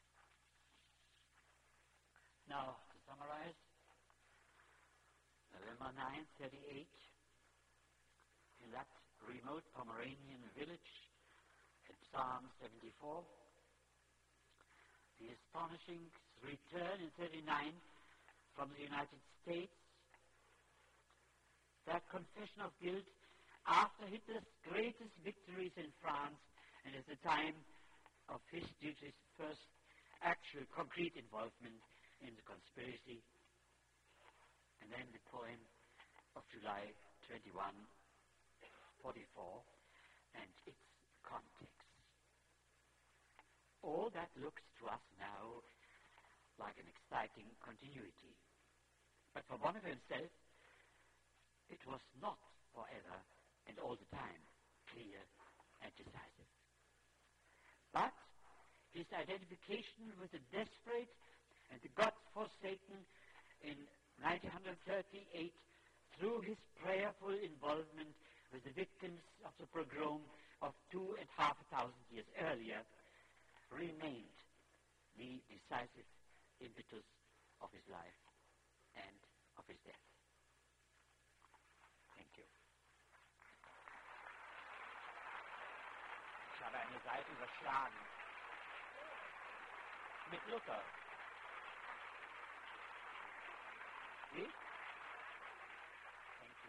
Now, to summarize, November ninth, thirty-eight, in that remote Pomeranian village at Psalm seventy-four, the astonishing return in thirty-nine from the United States, that confession of guilt after Hitler's greatest victories in France and at the time of his Dietrich's first actual concrete involvement in the conspiracy, and then the poem of July twenty-one, forty-four, and its context. All that looks to us now like an exciting continuity. But for Bonhoeffer himself, it was not forever and all the time clear and decisive. But his identification with the desperate and the God-forsaken in nineteen thirty-eight through his prayerful involvement with the victims of the pogrom of two and a half thousand years earlier remained the decisive impetus of his life and of his death. Thank you. Ich habe eine Seite überschlagen. Mit Luther. See? Thank you.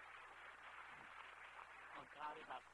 Und gerade das.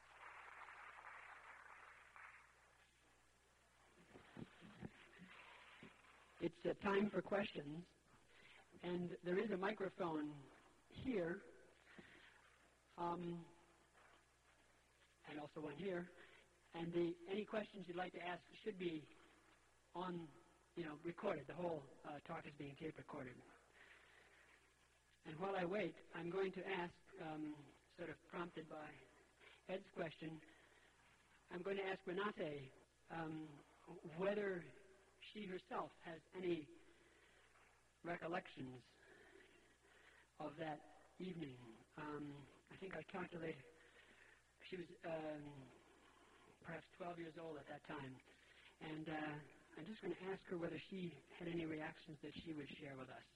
It's uh, time for questions, and there is a microphone here, um, and also one here, and the, any questions you'd like to ask should be on, you know, recorded. The whole uh, talk is being tape recorded. And while I wait, I'm going to ask, um, sort of prompted by Ed's question, I'm going to ask Renate um, whether she herself has any recollections of that evening. Um, I think I calculated she was um, perhaps twelve years old at that time. And uh, I'm just going to ask her whether she had any reactions that she would share with us.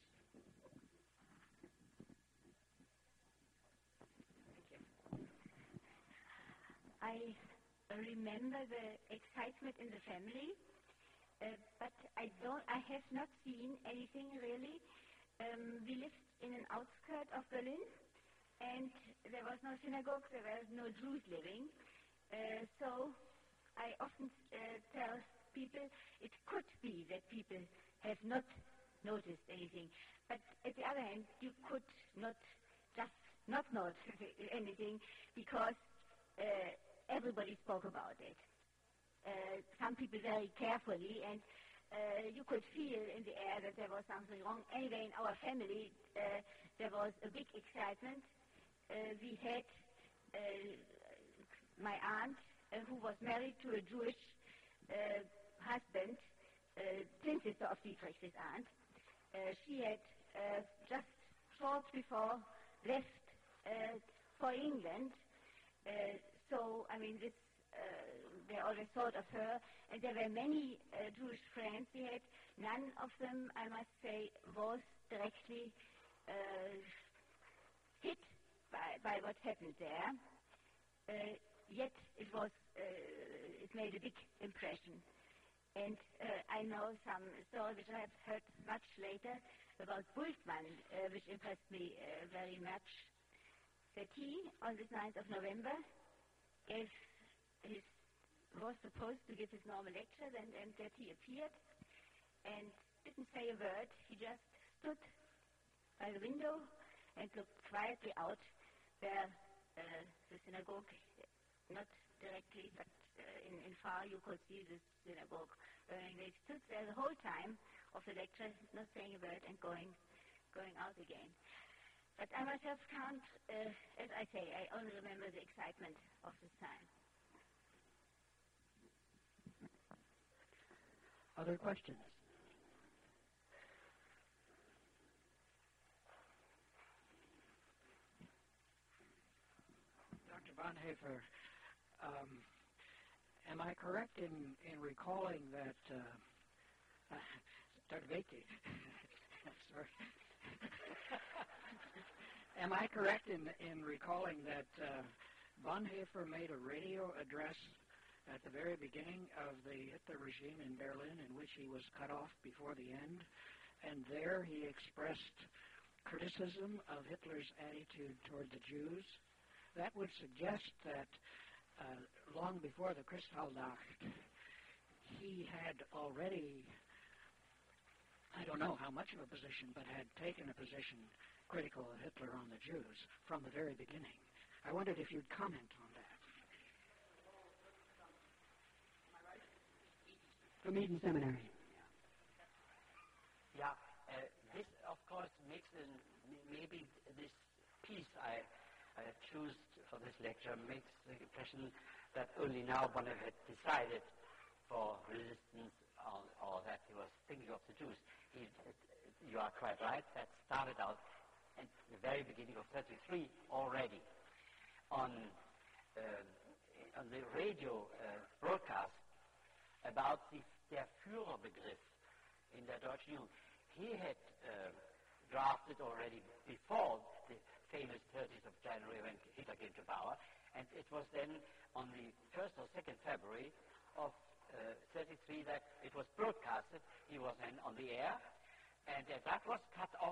I remember the excitement in the family. Uh, but I don't. I have not seen anything really. Um, we lived in an outskirt of Berlin, and there was no synagogue. There were no Jews living. Uh, so I often uh, tell people it could be that people have not noticed anything. But at the other hand, you could not just not notice anything because uh, everybody spoke about it. Uh, some people very carefully, and uh, you could feel in the air that there was something wrong. Anyway, in our family, uh, there was a big excitement. Uh, we had uh, my aunt, uh, who was married to a Jewish uh, husband, uh, twin sister of Dietrich, his aunt. Uh, she had uh, just short before left uh, for England. Uh, so, I mean, this Uh, they always thought of her, and there were many uh, Jewish friends we had. None of them, I must say, was directly uh, hit by, by what happened there. Uh, yet it was, uh, it made a big impression. And uh, I know some story which I have heard much later about Bultmann, uh, which impressed me uh, very much. That he, on this ninth of November, gave He was supposed to give his normal lecture, and, and that he appeared and didn't say a word. He just stood by the window and looked quietly out where uh, the synagogue, not directly, but uh, in, in far you could see the synagogue. Uh, and he stood there the whole time of the lecture, not saying a word and going, going out again. But I myself can't, uh, as I say, I only remember the excitement of this time. Other questions? Doctor Bonhoeffer, um, am I correct in, in recalling that, uh, uh, Doctor Baker, sorry. Am I correct in, in recalling that uh, Bonhoeffer made a radio address at the very beginning of the Hitler regime in Berlin, in which he was cut off before the end, and there he expressed criticism of Hitler's attitude toward the Jews? That would suggest that uh, long before the Kristallnacht, he had already, I don't know how much of a position, but had taken a position critical of Hitler on the Jews from the very beginning. I wondered if you'd comment on that. From Eden Seminary. Yeah, uh, this of course makes an, maybe this piece I, I choose for this lecture makes the impression that only now one had decided for resistance or, or that he was thinking of the Jews. He, it, you are quite right, that started out at the very beginning of thirty-three already. On, uh, on the radio uh, broadcast about the der Führerbegriff in der Deutschen Jugend. He had uh, drafted already before the famous thirtieth of January when Hitler came to power, and it was then on the first or second February of uh, thirty-three that it was broadcasted. He was then on the air, and uh, that was cut off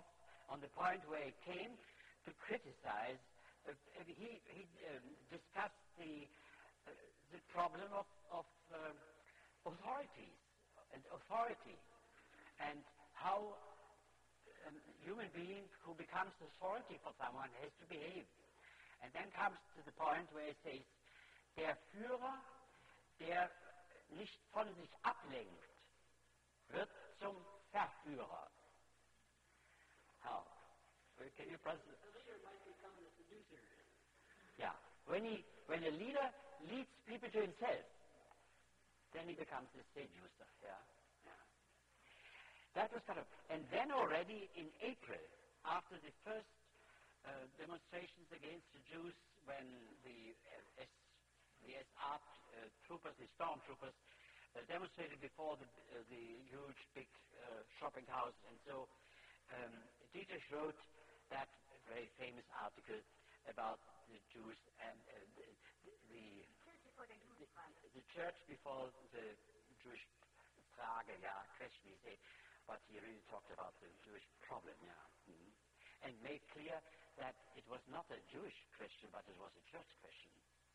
on the point where he came to criticize. Uh, he he um, discussed the uh, the problem of of uh, authorities and authority, and how a human being who becomes authority for someone has to behave. And then comes to the point where he says, der Führer, der nicht von sich ablenkt, wird zum Verführer. How? Can you present? The leader might become the seducer. Yeah. When he, when a leader leads people to himself, then he becomes the seducer. Yeah. yeah. That was kind of, and then already in April, after the first uh, demonstrations against the Jews, when the uh, S, the S R uh, troopers, the stormtroopers, uh, demonstrated before the, uh, the huge big uh, shopping houses, and so um, Dietrich wrote that very famous article about the Jews and uh, the, the, the, the church before the Jewish Frage, yeah, question, he said, but he really talked about the Jewish problem, yeah, mm-hmm. and made clear that it was not a Jewish question, but it was a church question.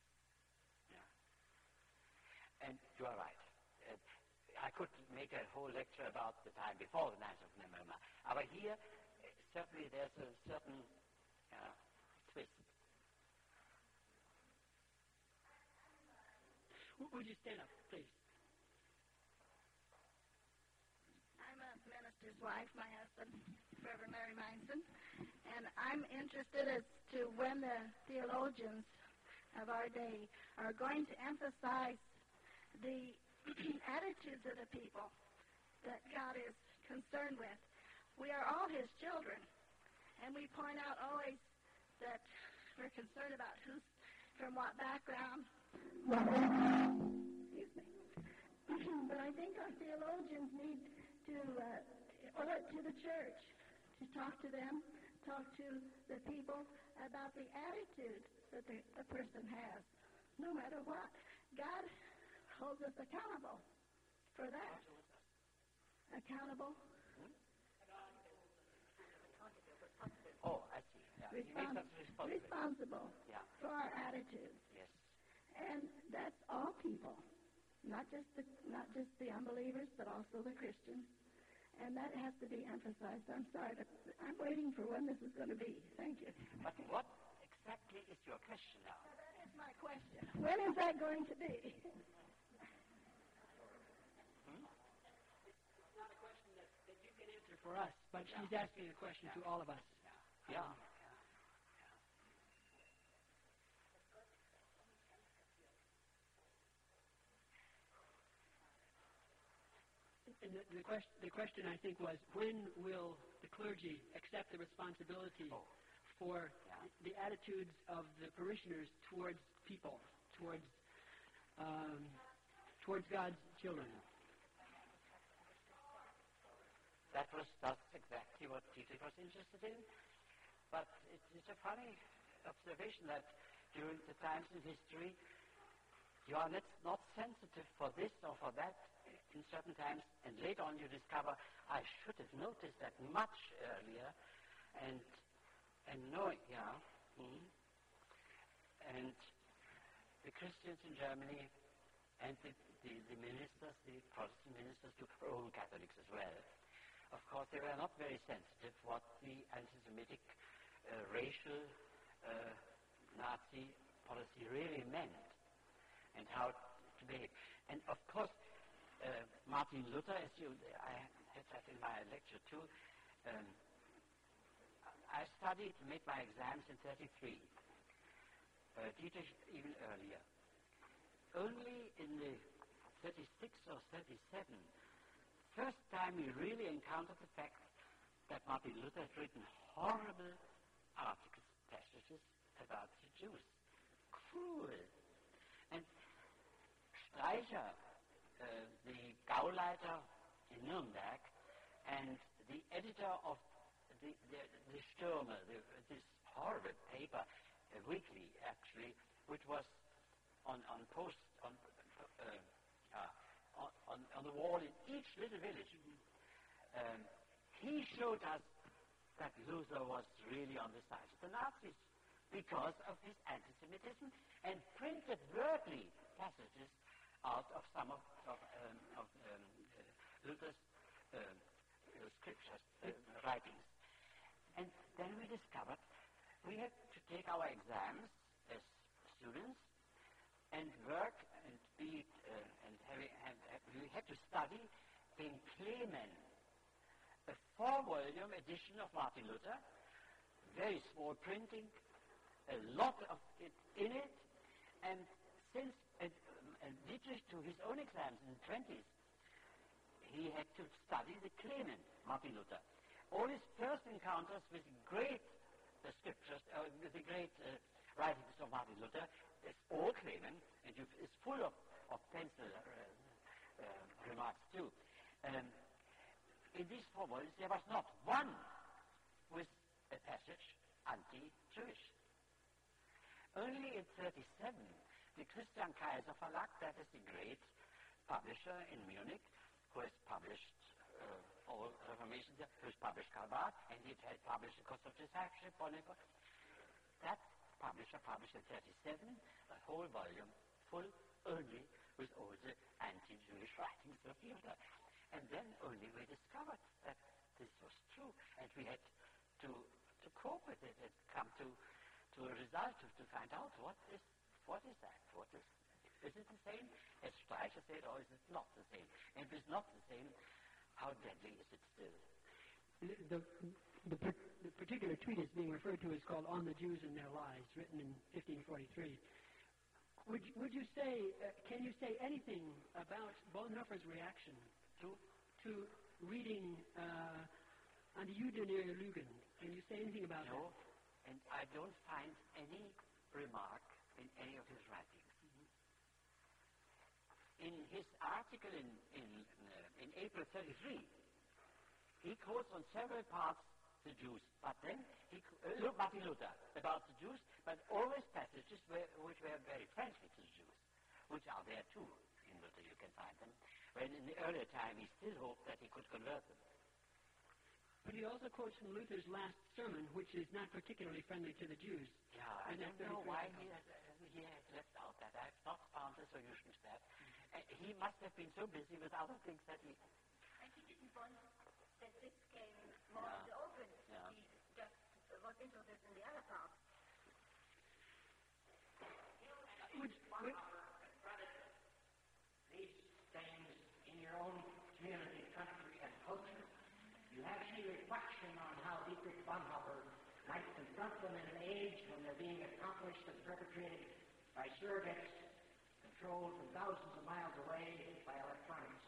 Yeah. And you are right. Uh, I could make a whole lecture about the time before the Night of Nimmerma. But here, uh, certainly there's a certain uh, twist. Would you stand up, please? I'm a minister's wife, my husband, Reverend Larry Meinson, and I'm interested as to when the theologians of our day are going to emphasize the attitudes of the people that God is concerned with. We are all His children, and we point out always that we're concerned about who's from what background. Excuse me. But I think our theologians need to uh, owe it to the church to talk to them, talk to the people about the attitude that the, the person has, no matter what. God holds us accountable for that. Accountable. Oh, I see. Yeah. Respons- responsible. responsible Yeah. for our attitudes. Yes. And that's all people, not just the not just the unbelievers, but also the Christians. And that has to be emphasized. I'm sorry, but I'm waiting for when this is going to be. Thank you. But what exactly is your question now? Now, that is my question. When is that going to be? Hmm? It's not a question that, that you can answer for us, but yeah. She's asking a question yeah. to all of us. Yeah. Um, And the, the, question, the question, I think, was, when will the clergy accept the responsibility oh. for yeah. the attitudes of the parishioners towards people, towards um, towards God's children? That was that's exactly what Dietrich was interested in. But it, it's a funny observation that during the times in history, you are not, not sensitive for this or for that in certain times, and later on you discover, I should have noticed that much earlier, and and knowing, yeah, hmm. and the Christians in Germany and the, the, the ministers, the Protestant ministers, to Roman Catholics as well, of course, they were not very sensitive what the anti-Semitic uh, racial uh, Nazi policy really meant and how to behave. And of course, uh, Martin Luther, as you, I had that in my lecture too, um, I studied, made my exams in thirty-three. Uh, Dietrich even earlier. Only in the thirty-six or thirty-seven, first time we really encountered the fact that Martin Luther had written horrible articles, passages about the Jews. Cruel. And Streicher, uh, the Gauleiter in Nuremberg, and the editor of the, the, the Stürme, the, this horrible paper, a weekly actually, which was on, on post, on, uh, uh, on, on the wall in each little village. Um, he showed us that Luther was really on the side of the Nazis because of his anti-Semitism, and printed verbally passages out of some of, of, um, of um, uh, Luther's uh, uh, scriptures, uh, writings. And then we discovered we had to take our exams as students and work and be uh, and, have, and have, we had to study in Clement, a four-volume edition of Martin Luther, very small printing, a lot of it in it, and since uh, uh, Dietrich, to his own exams in the twenties, he had to study the Clement, Martin Luther. All his first encounters with great uh, scriptures, uh, with the great uh, writings of Martin Luther, is all Clement, and it's full of, of pencil uh, uh, remarks too. Um, in these four volumes, there was not one with a passage anti-Jewish. Only in thirty-seven, the Christian Kaiser Verlag, that is the great publisher in Munich, who has published uh, all Reformation, who has published Karl Barth, and he had published the Cost of Discipleship, Bonhoeffer. That publisher published in thirty-seven a whole volume full only with all the anti-Jewish writings of Luther. And then only we discovered that this was true, and we had to to cope with it and come to to a result to, to find out what is what is that? What is is it the same as Streicher said, or is it not the same? And if it's not the same, how deadly is it still? The, the, the, the particular treatise being referred to is called On the Jews and Their Lies, written in fifteen forty-three. Would, would you say, uh, can you say anything about Bonhoeffer's reaction to, to reading uh, An die Juden ihre Lügen? Can you say anything about no, that? And I don't find any remark in any of his writings. In his article in, in, uh, in April thirty-three, he quotes on several parts the Jews, but then he uh, Martin Luther about the Jews, but always passages where, which were very friendly to the Jews, which are there too in Luther. You can find them. When in the earlier time he still hoped that he could convert them. But he also quotes from Luther's last sermon, which is not particularly friendly to the Jews. Yeah, I don't know why he has, uh, he has left out that. I've not found a solution to that. Uh, he must have been so busy with other things that he... And he didn't want that this came more Yeah. to the open. Yeah. He just was interested in the other part. Would, would, These things in your own community, country, and culture, you have any reflection on how Dietrich Bonhoeffer might confront them in an age when they're being accomplished and perpetrated by surrogates controlled from thousands of miles away by electronics?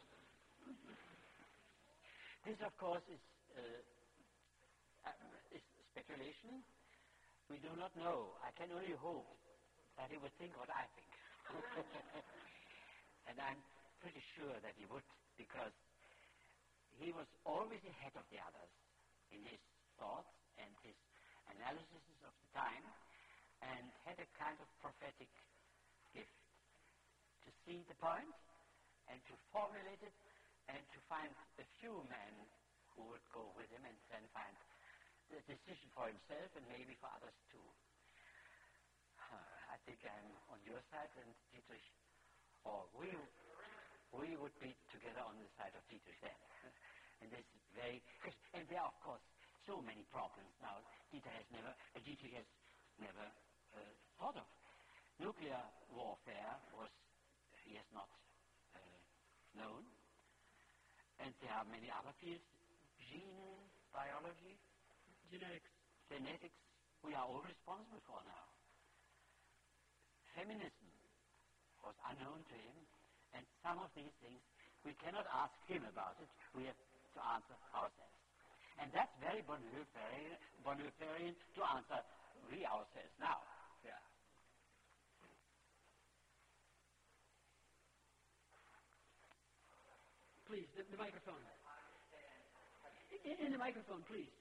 This, of course, is, uh, uh, is speculation. We do not know. I can only hope that he would think what I think. And I'm pretty sure that he would, because he was always ahead of the others in his thoughts and his analysis of the time, and had a kind of prophetic gift to see the point and to formulate it and to find a few men who would go with him and then find the decision for himself and maybe for others too. Uh, I think I'm on your side, and Dietrich, or we we would be together on the side of Dietrich then. And this is very, and there are of course so many problems now. Dietrich has never, uh, Dietrich has never uh, thought of. Nuclear warfare was he has not uh, known, and there are many other fields, gene biology, genetics. genetics. We are all responsible for now. Feminism was unknown to him, and some of these things we cannot ask him about it. We have to answer ourselves. And that's very Bonhoefferian, Bonhoefferian to answer we ourselves now. Yeah. Please, the, the microphone. In, in the microphone, please.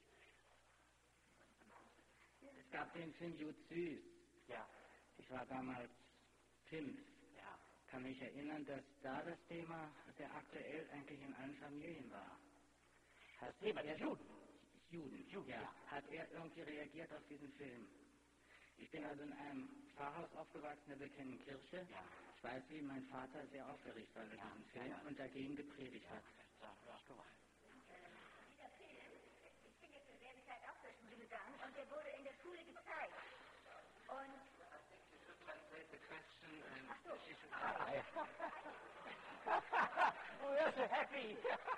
Es gab den Film Jud Süß. Ja. Ich war damals fünf. Ja. Kann mich erinnern, dass da das Thema sehr aktuell eigentlich in allen Familien war. Das Thema der Juden. Juden. Juden, ja. ja. Hat er irgendwie reagiert auf diesen Film? Ich bin also in einem Pfarrhaus aufgewachsen, der bekannten Kirche. Ja. Ich weiß, wie mein Vater sehr aufgeregt war über Ja, diesen Film ja, ja. und dagegen gepredigt hat. Ja, ja, guck mal. Dieser Film, ich bin jetzt in der Zeit auch zur Schule gegangen und der wurde in der Schule gezeigt. Und ach so. Oh, you're so happy.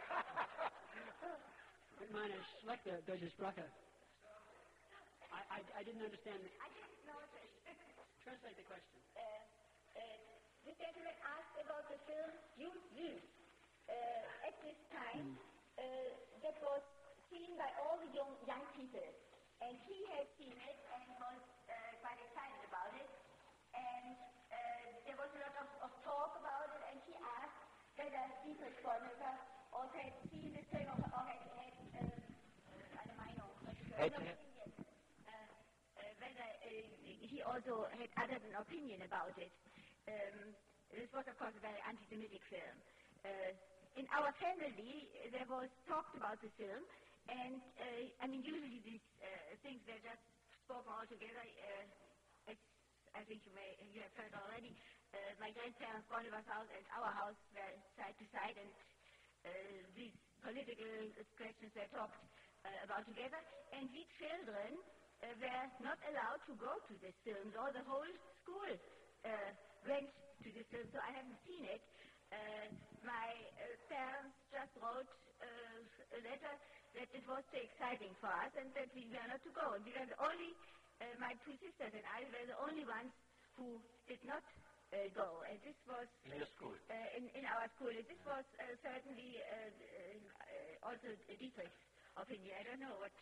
Meine schlechte deutsche Sprache. I, I, I didn't understand. I didn't know it. Translate the question. Uh, uh, this gentleman asked about the film Jules Jules. Uh, at this time, uh, that was seen by all the young young people, and he had seen it and was uh, quite excited about it. And uh, there was a lot of, of talk about it, and he asked whether Dietrich Bonhoeffer also had seen this film or, or had, had uh, eine Meinung, Had- an opinion, uh, uh, whether uh, he also had uttered an opinion about it. Um, this was, of course, a very anti-Semitic film. Uh, in our family, there was talked about the film, and uh, I mean, usually these uh, things were just spoken all together. Uh, it's, I think you may you have heard already. Uh, my grandparents' Bonhoeffer's house and our house were side to side, and uh, these political questions were talked uh, about together. And we children uh, were not allowed to go to this film, though the whole school uh, went to this film, so I haven't seen it. Uh, my uh, parents just wrote uh, a letter that it was too exciting for us and that we were not to go. And we were the only, uh, my two sisters and I were the only ones who did not uh, go. And this was In your school? Uh, in, in our school. And this was uh, certainly uh, uh, also Dietrich's opinion. I don't know what.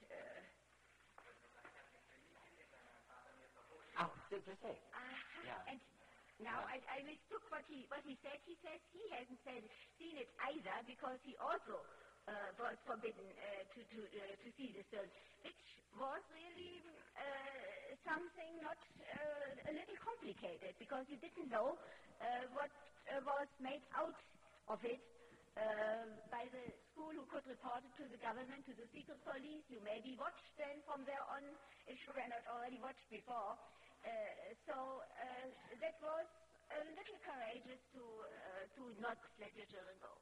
Uh, Oh, did you say? uh, Yeah. And now Yeah. I, I mistook what he what he said. He says he hasn't said, seen it either because he also uh, was forbidden uh, to to uh, to see this film, which was really uh, something not uh, a little complicated because you didn't know uh, what uh, was made out of it. Uh, by the school who could report it to the government, to the secret police. You may be watched then from there on, if you were not already watched before. Uh, so uh, that was a little courageous to uh, to not let your children go.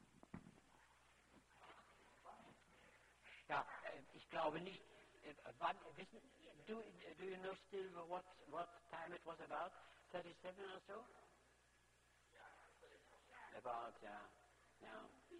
Ja, äh, ich glaube nicht. Äh, wann, wissen, do, do you know still what, what time it was about? thirty-seven or so? About, yeah. yeah.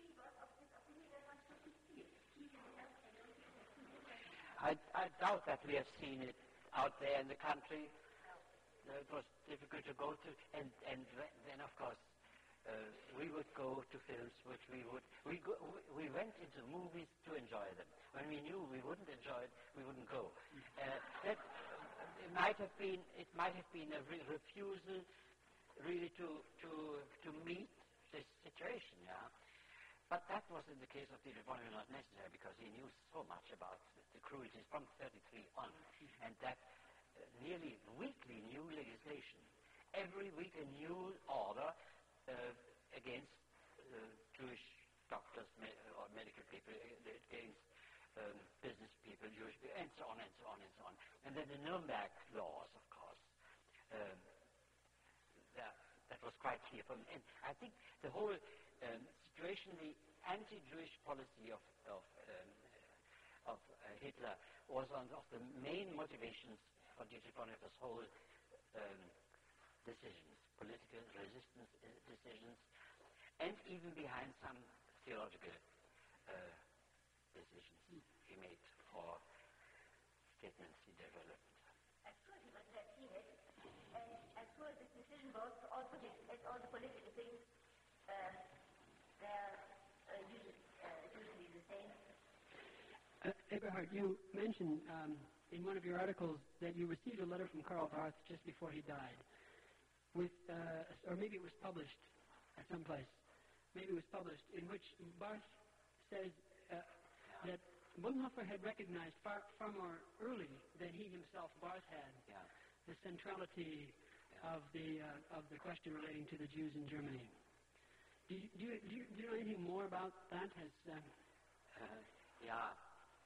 I, I doubt that we have seen it out there in the country. Uh, it was difficult to go to, and, and then, of course, uh, we would go to films which we would, we, go, we went into movies to enjoy them. When we knew we wouldn't enjoy it, we wouldn't go. Uh, that it might have been, it might have been a re- refusal really to, to, to meet this situation, yeah. But that was in the case of Dietrich Bonhoeffer not necessary because he knew so much about the, the cruelties from thirty-three on, and that uh, nearly weekly new legislation, every week a new order uh, against uh, Jewish doctors me- or medical people, uh, against um, business people, Jewish people, and so on and so on and so on. And then the Nuremberg laws, of course. Um, that, that was quite clear from, and I think the whole um, situation, the anti-Jewish policy of of, um, of uh, Hitler was one of the main motivations for Dietrich Bonhoeffer's whole um, decisions, political resistance uh, decisions, and even behind some theological uh, decisions he made or statements he developed. As sure he must have seen it, and as sure this decision was, also the, as all the political things, uh, they're uh, usually, uh, usually the same. Uh, Eberhard, you mentioned um, in one of your articles that you received a letter from Karl Barth just before he died, with, uh, or maybe it was published at some place, maybe it was published, in which Barth says uh, that Bonhoeffer had recognized far, far more early than he himself, Barth, had, Yeah. the centrality of the uh, of the question relating to the Jews in Germany. Do you, do you, do you, do you know anything more about that? Has uh, Uh, yeah.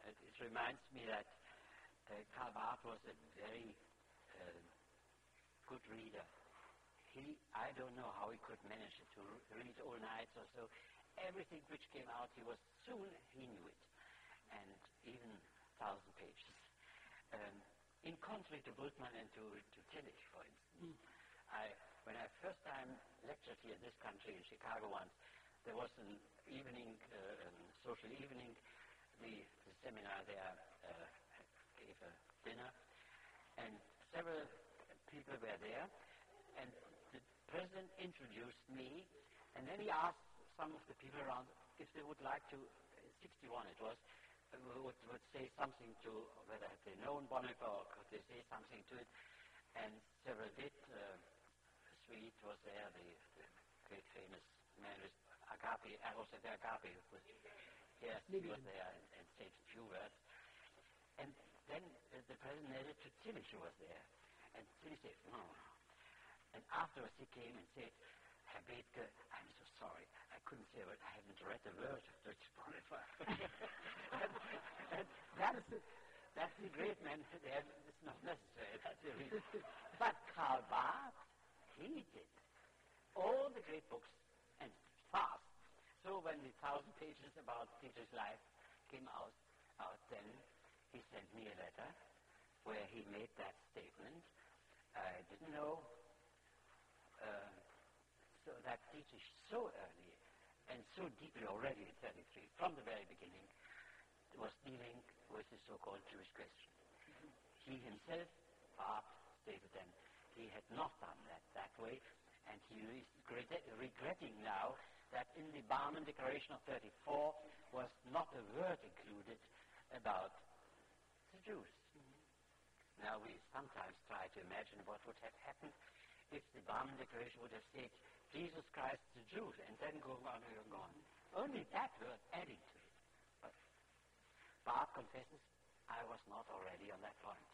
it, it reminds me that uh, Karl Barth was a very uh, good reader. He, I don't know how he could manage it, to read all nights or so. Everything which came out, he was soon, he knew it. And even thousand pages. Um, in contrary to Bultmann and to, to Tillich, for instance. Mm. I, when I first time lectured here in this country, in Chicago once, there was an evening, uh, um, social evening. The, the seminar there uh, gave a dinner, and several people were there, and the president introduced me, and then he asked some of the people around if they would like to, sixty-one it was, uh, would, would say something to, whether they known Bonhoeffer or could they say something to it, and several did. Uh, Sweet was there, the, the great famous man with Agape, Eros and Agape, who was, yes, he was there and, and said a few words. And then uh, the president added to Tillich, who was there, and Tillich said, no. And afterwards he came and said, Herr Bethke, I'm so sorry, I couldn't say a word, I haven't read a word of Dutch Bonhoeffer. and, and that's, that's the great man, it's not necessary, that's the reason. But Karl Barth, he did all the great books, and fast. So when the thousand pages about Dietrich's life came out, out, then he sent me a letter where he made that statement. I didn't know uh, so that Dietrich so early and so deeply already in thirty-three, from the very beginning, was dealing with the so-called Jewish question. Mm-hmm. He himself, Barth, stated then, he had not done that that way, and he is regret- regretting now that in the Barmen Declaration of thirty-four was not a word included about the Jews. Mm-hmm. Now we sometimes try to imagine what would have happened if the Barmen Declaration would have said Jesus Christ the Jews, and then go on and go on. Only that word adding to it. But Barth confesses, I was not already on that point.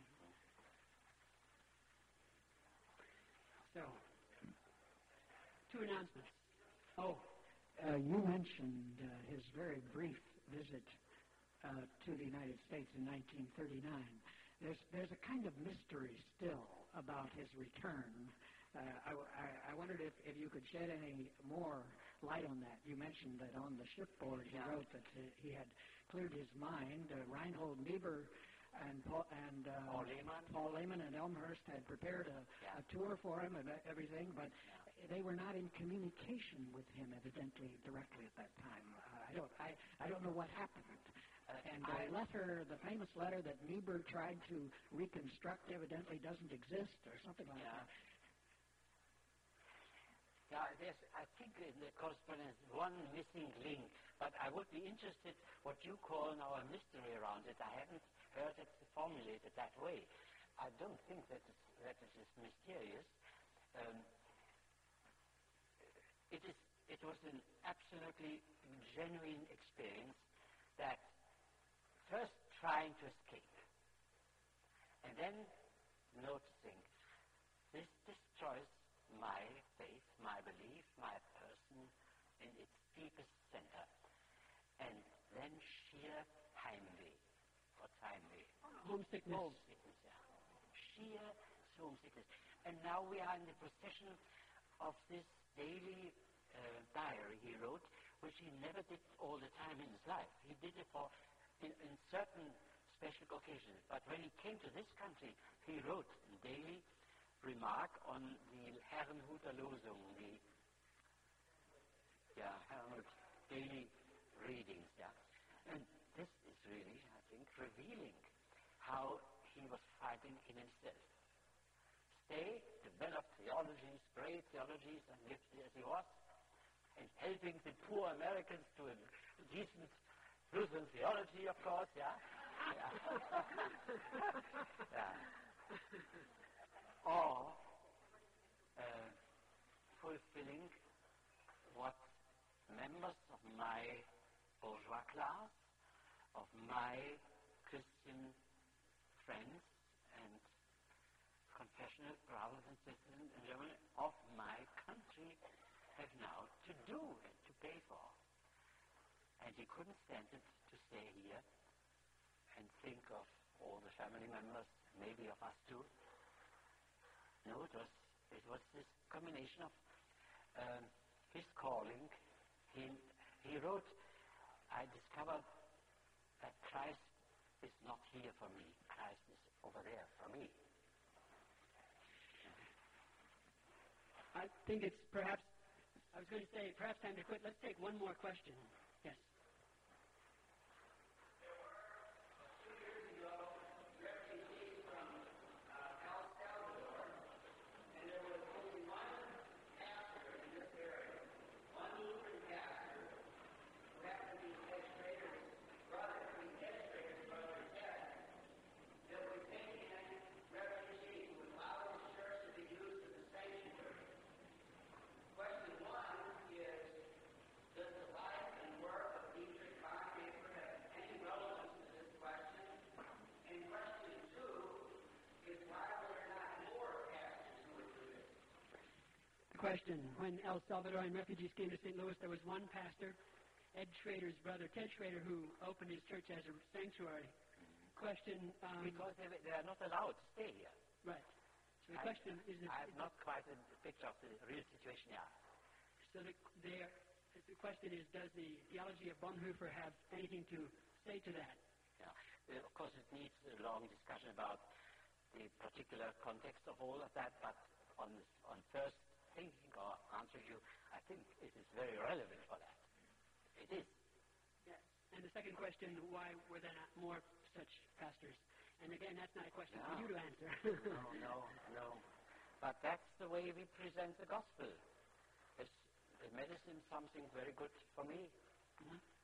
So, two announcements. Oh, uh, you mentioned uh, his very brief visit uh, to the United States in nineteen thirty-nine. There's there's a kind of mystery still about his return. Uh, I, I, I wondered if, if you could shed any more light on that. You mentioned that on the shipboard he yeah. wrote that uh, he had cleared his mind. Uh, Reinhold Niebuhr and Paul and uh, Paul Lehmann. Paul Lehmann and Elmhurst had prepared a, yeah. a tour for him and everything, but yeah. they were not in communication with him evidently directly at that time. Uh, I don't I, I don't know what happened. Uh, and the letter, the famous letter that Niebuhr tried to reconstruct, evidently doesn't exist, or something like yeah. that. Yeah, there's, I think in the correspondence, one missing link, but I would be interested what you call now a mystery around it. I haven't heard it formulated that way. I don't think that, it's, that it is mysterious. Um, it is. It was an absolutely genuine experience that first trying to escape, and then noticing this destroys my faith, my belief, my person in its deepest center, and then sheer heimweh. What's heimweh? Homesickness. Homesickness, yeah. Sheer homesickness. And now we are in the possession of this daily uh, diary he wrote, which he never did all the time in his life. He did it for in, in certain special occasions. But when he came to this country, he wrote daily remark on the Herrnhuter Losung, the yeah, Herrnhut daily readings. Yeah. And this is really, I think, revealing how he was fighting in himself. Stay, develop theologies, great theologies, and gifted as he was, and helping the poor Americans to a decent Lutheran theology, of course, yeah. yeah. yeah. Or uh, fulfilling what members of my bourgeois class, of my Christian friends and confessional brothers and sisters in Germany of my country have now to do and to pay for. And he couldn't stand it to stay here and think of all the family members, maybe of us too. No, it was it was this combination of um, his calling. He he wrote, I discovered that Christ is not here for me. Christ is over there for me. I think it's perhaps, I was going to say, perhaps time to quit. Let's take one more question. Yes. Question. When El Salvadorian refugees came to Saint Louis, there was one pastor, Ed Schrader's brother, Ted Schrader, who opened his church as a sanctuary. Question. Um, because they, they are not allowed to stay here. Right. So the I, question is... I have not quite a picture of the real situation here. So the, the, the question is, does the theology of Bonhoeffer have anything to say to that? Yeah. Uh, of course, it needs a long discussion about the particular context of all of that, but on, on first thinking or answering you, I think it is very relevant for that. It is. Yes. And the second question, why were there not more such pastors? And again, that's not a question no. for you to answer. no, no, no. But that's the way we present the gospel. It's, the medicine is something very good for me. Mm-hmm.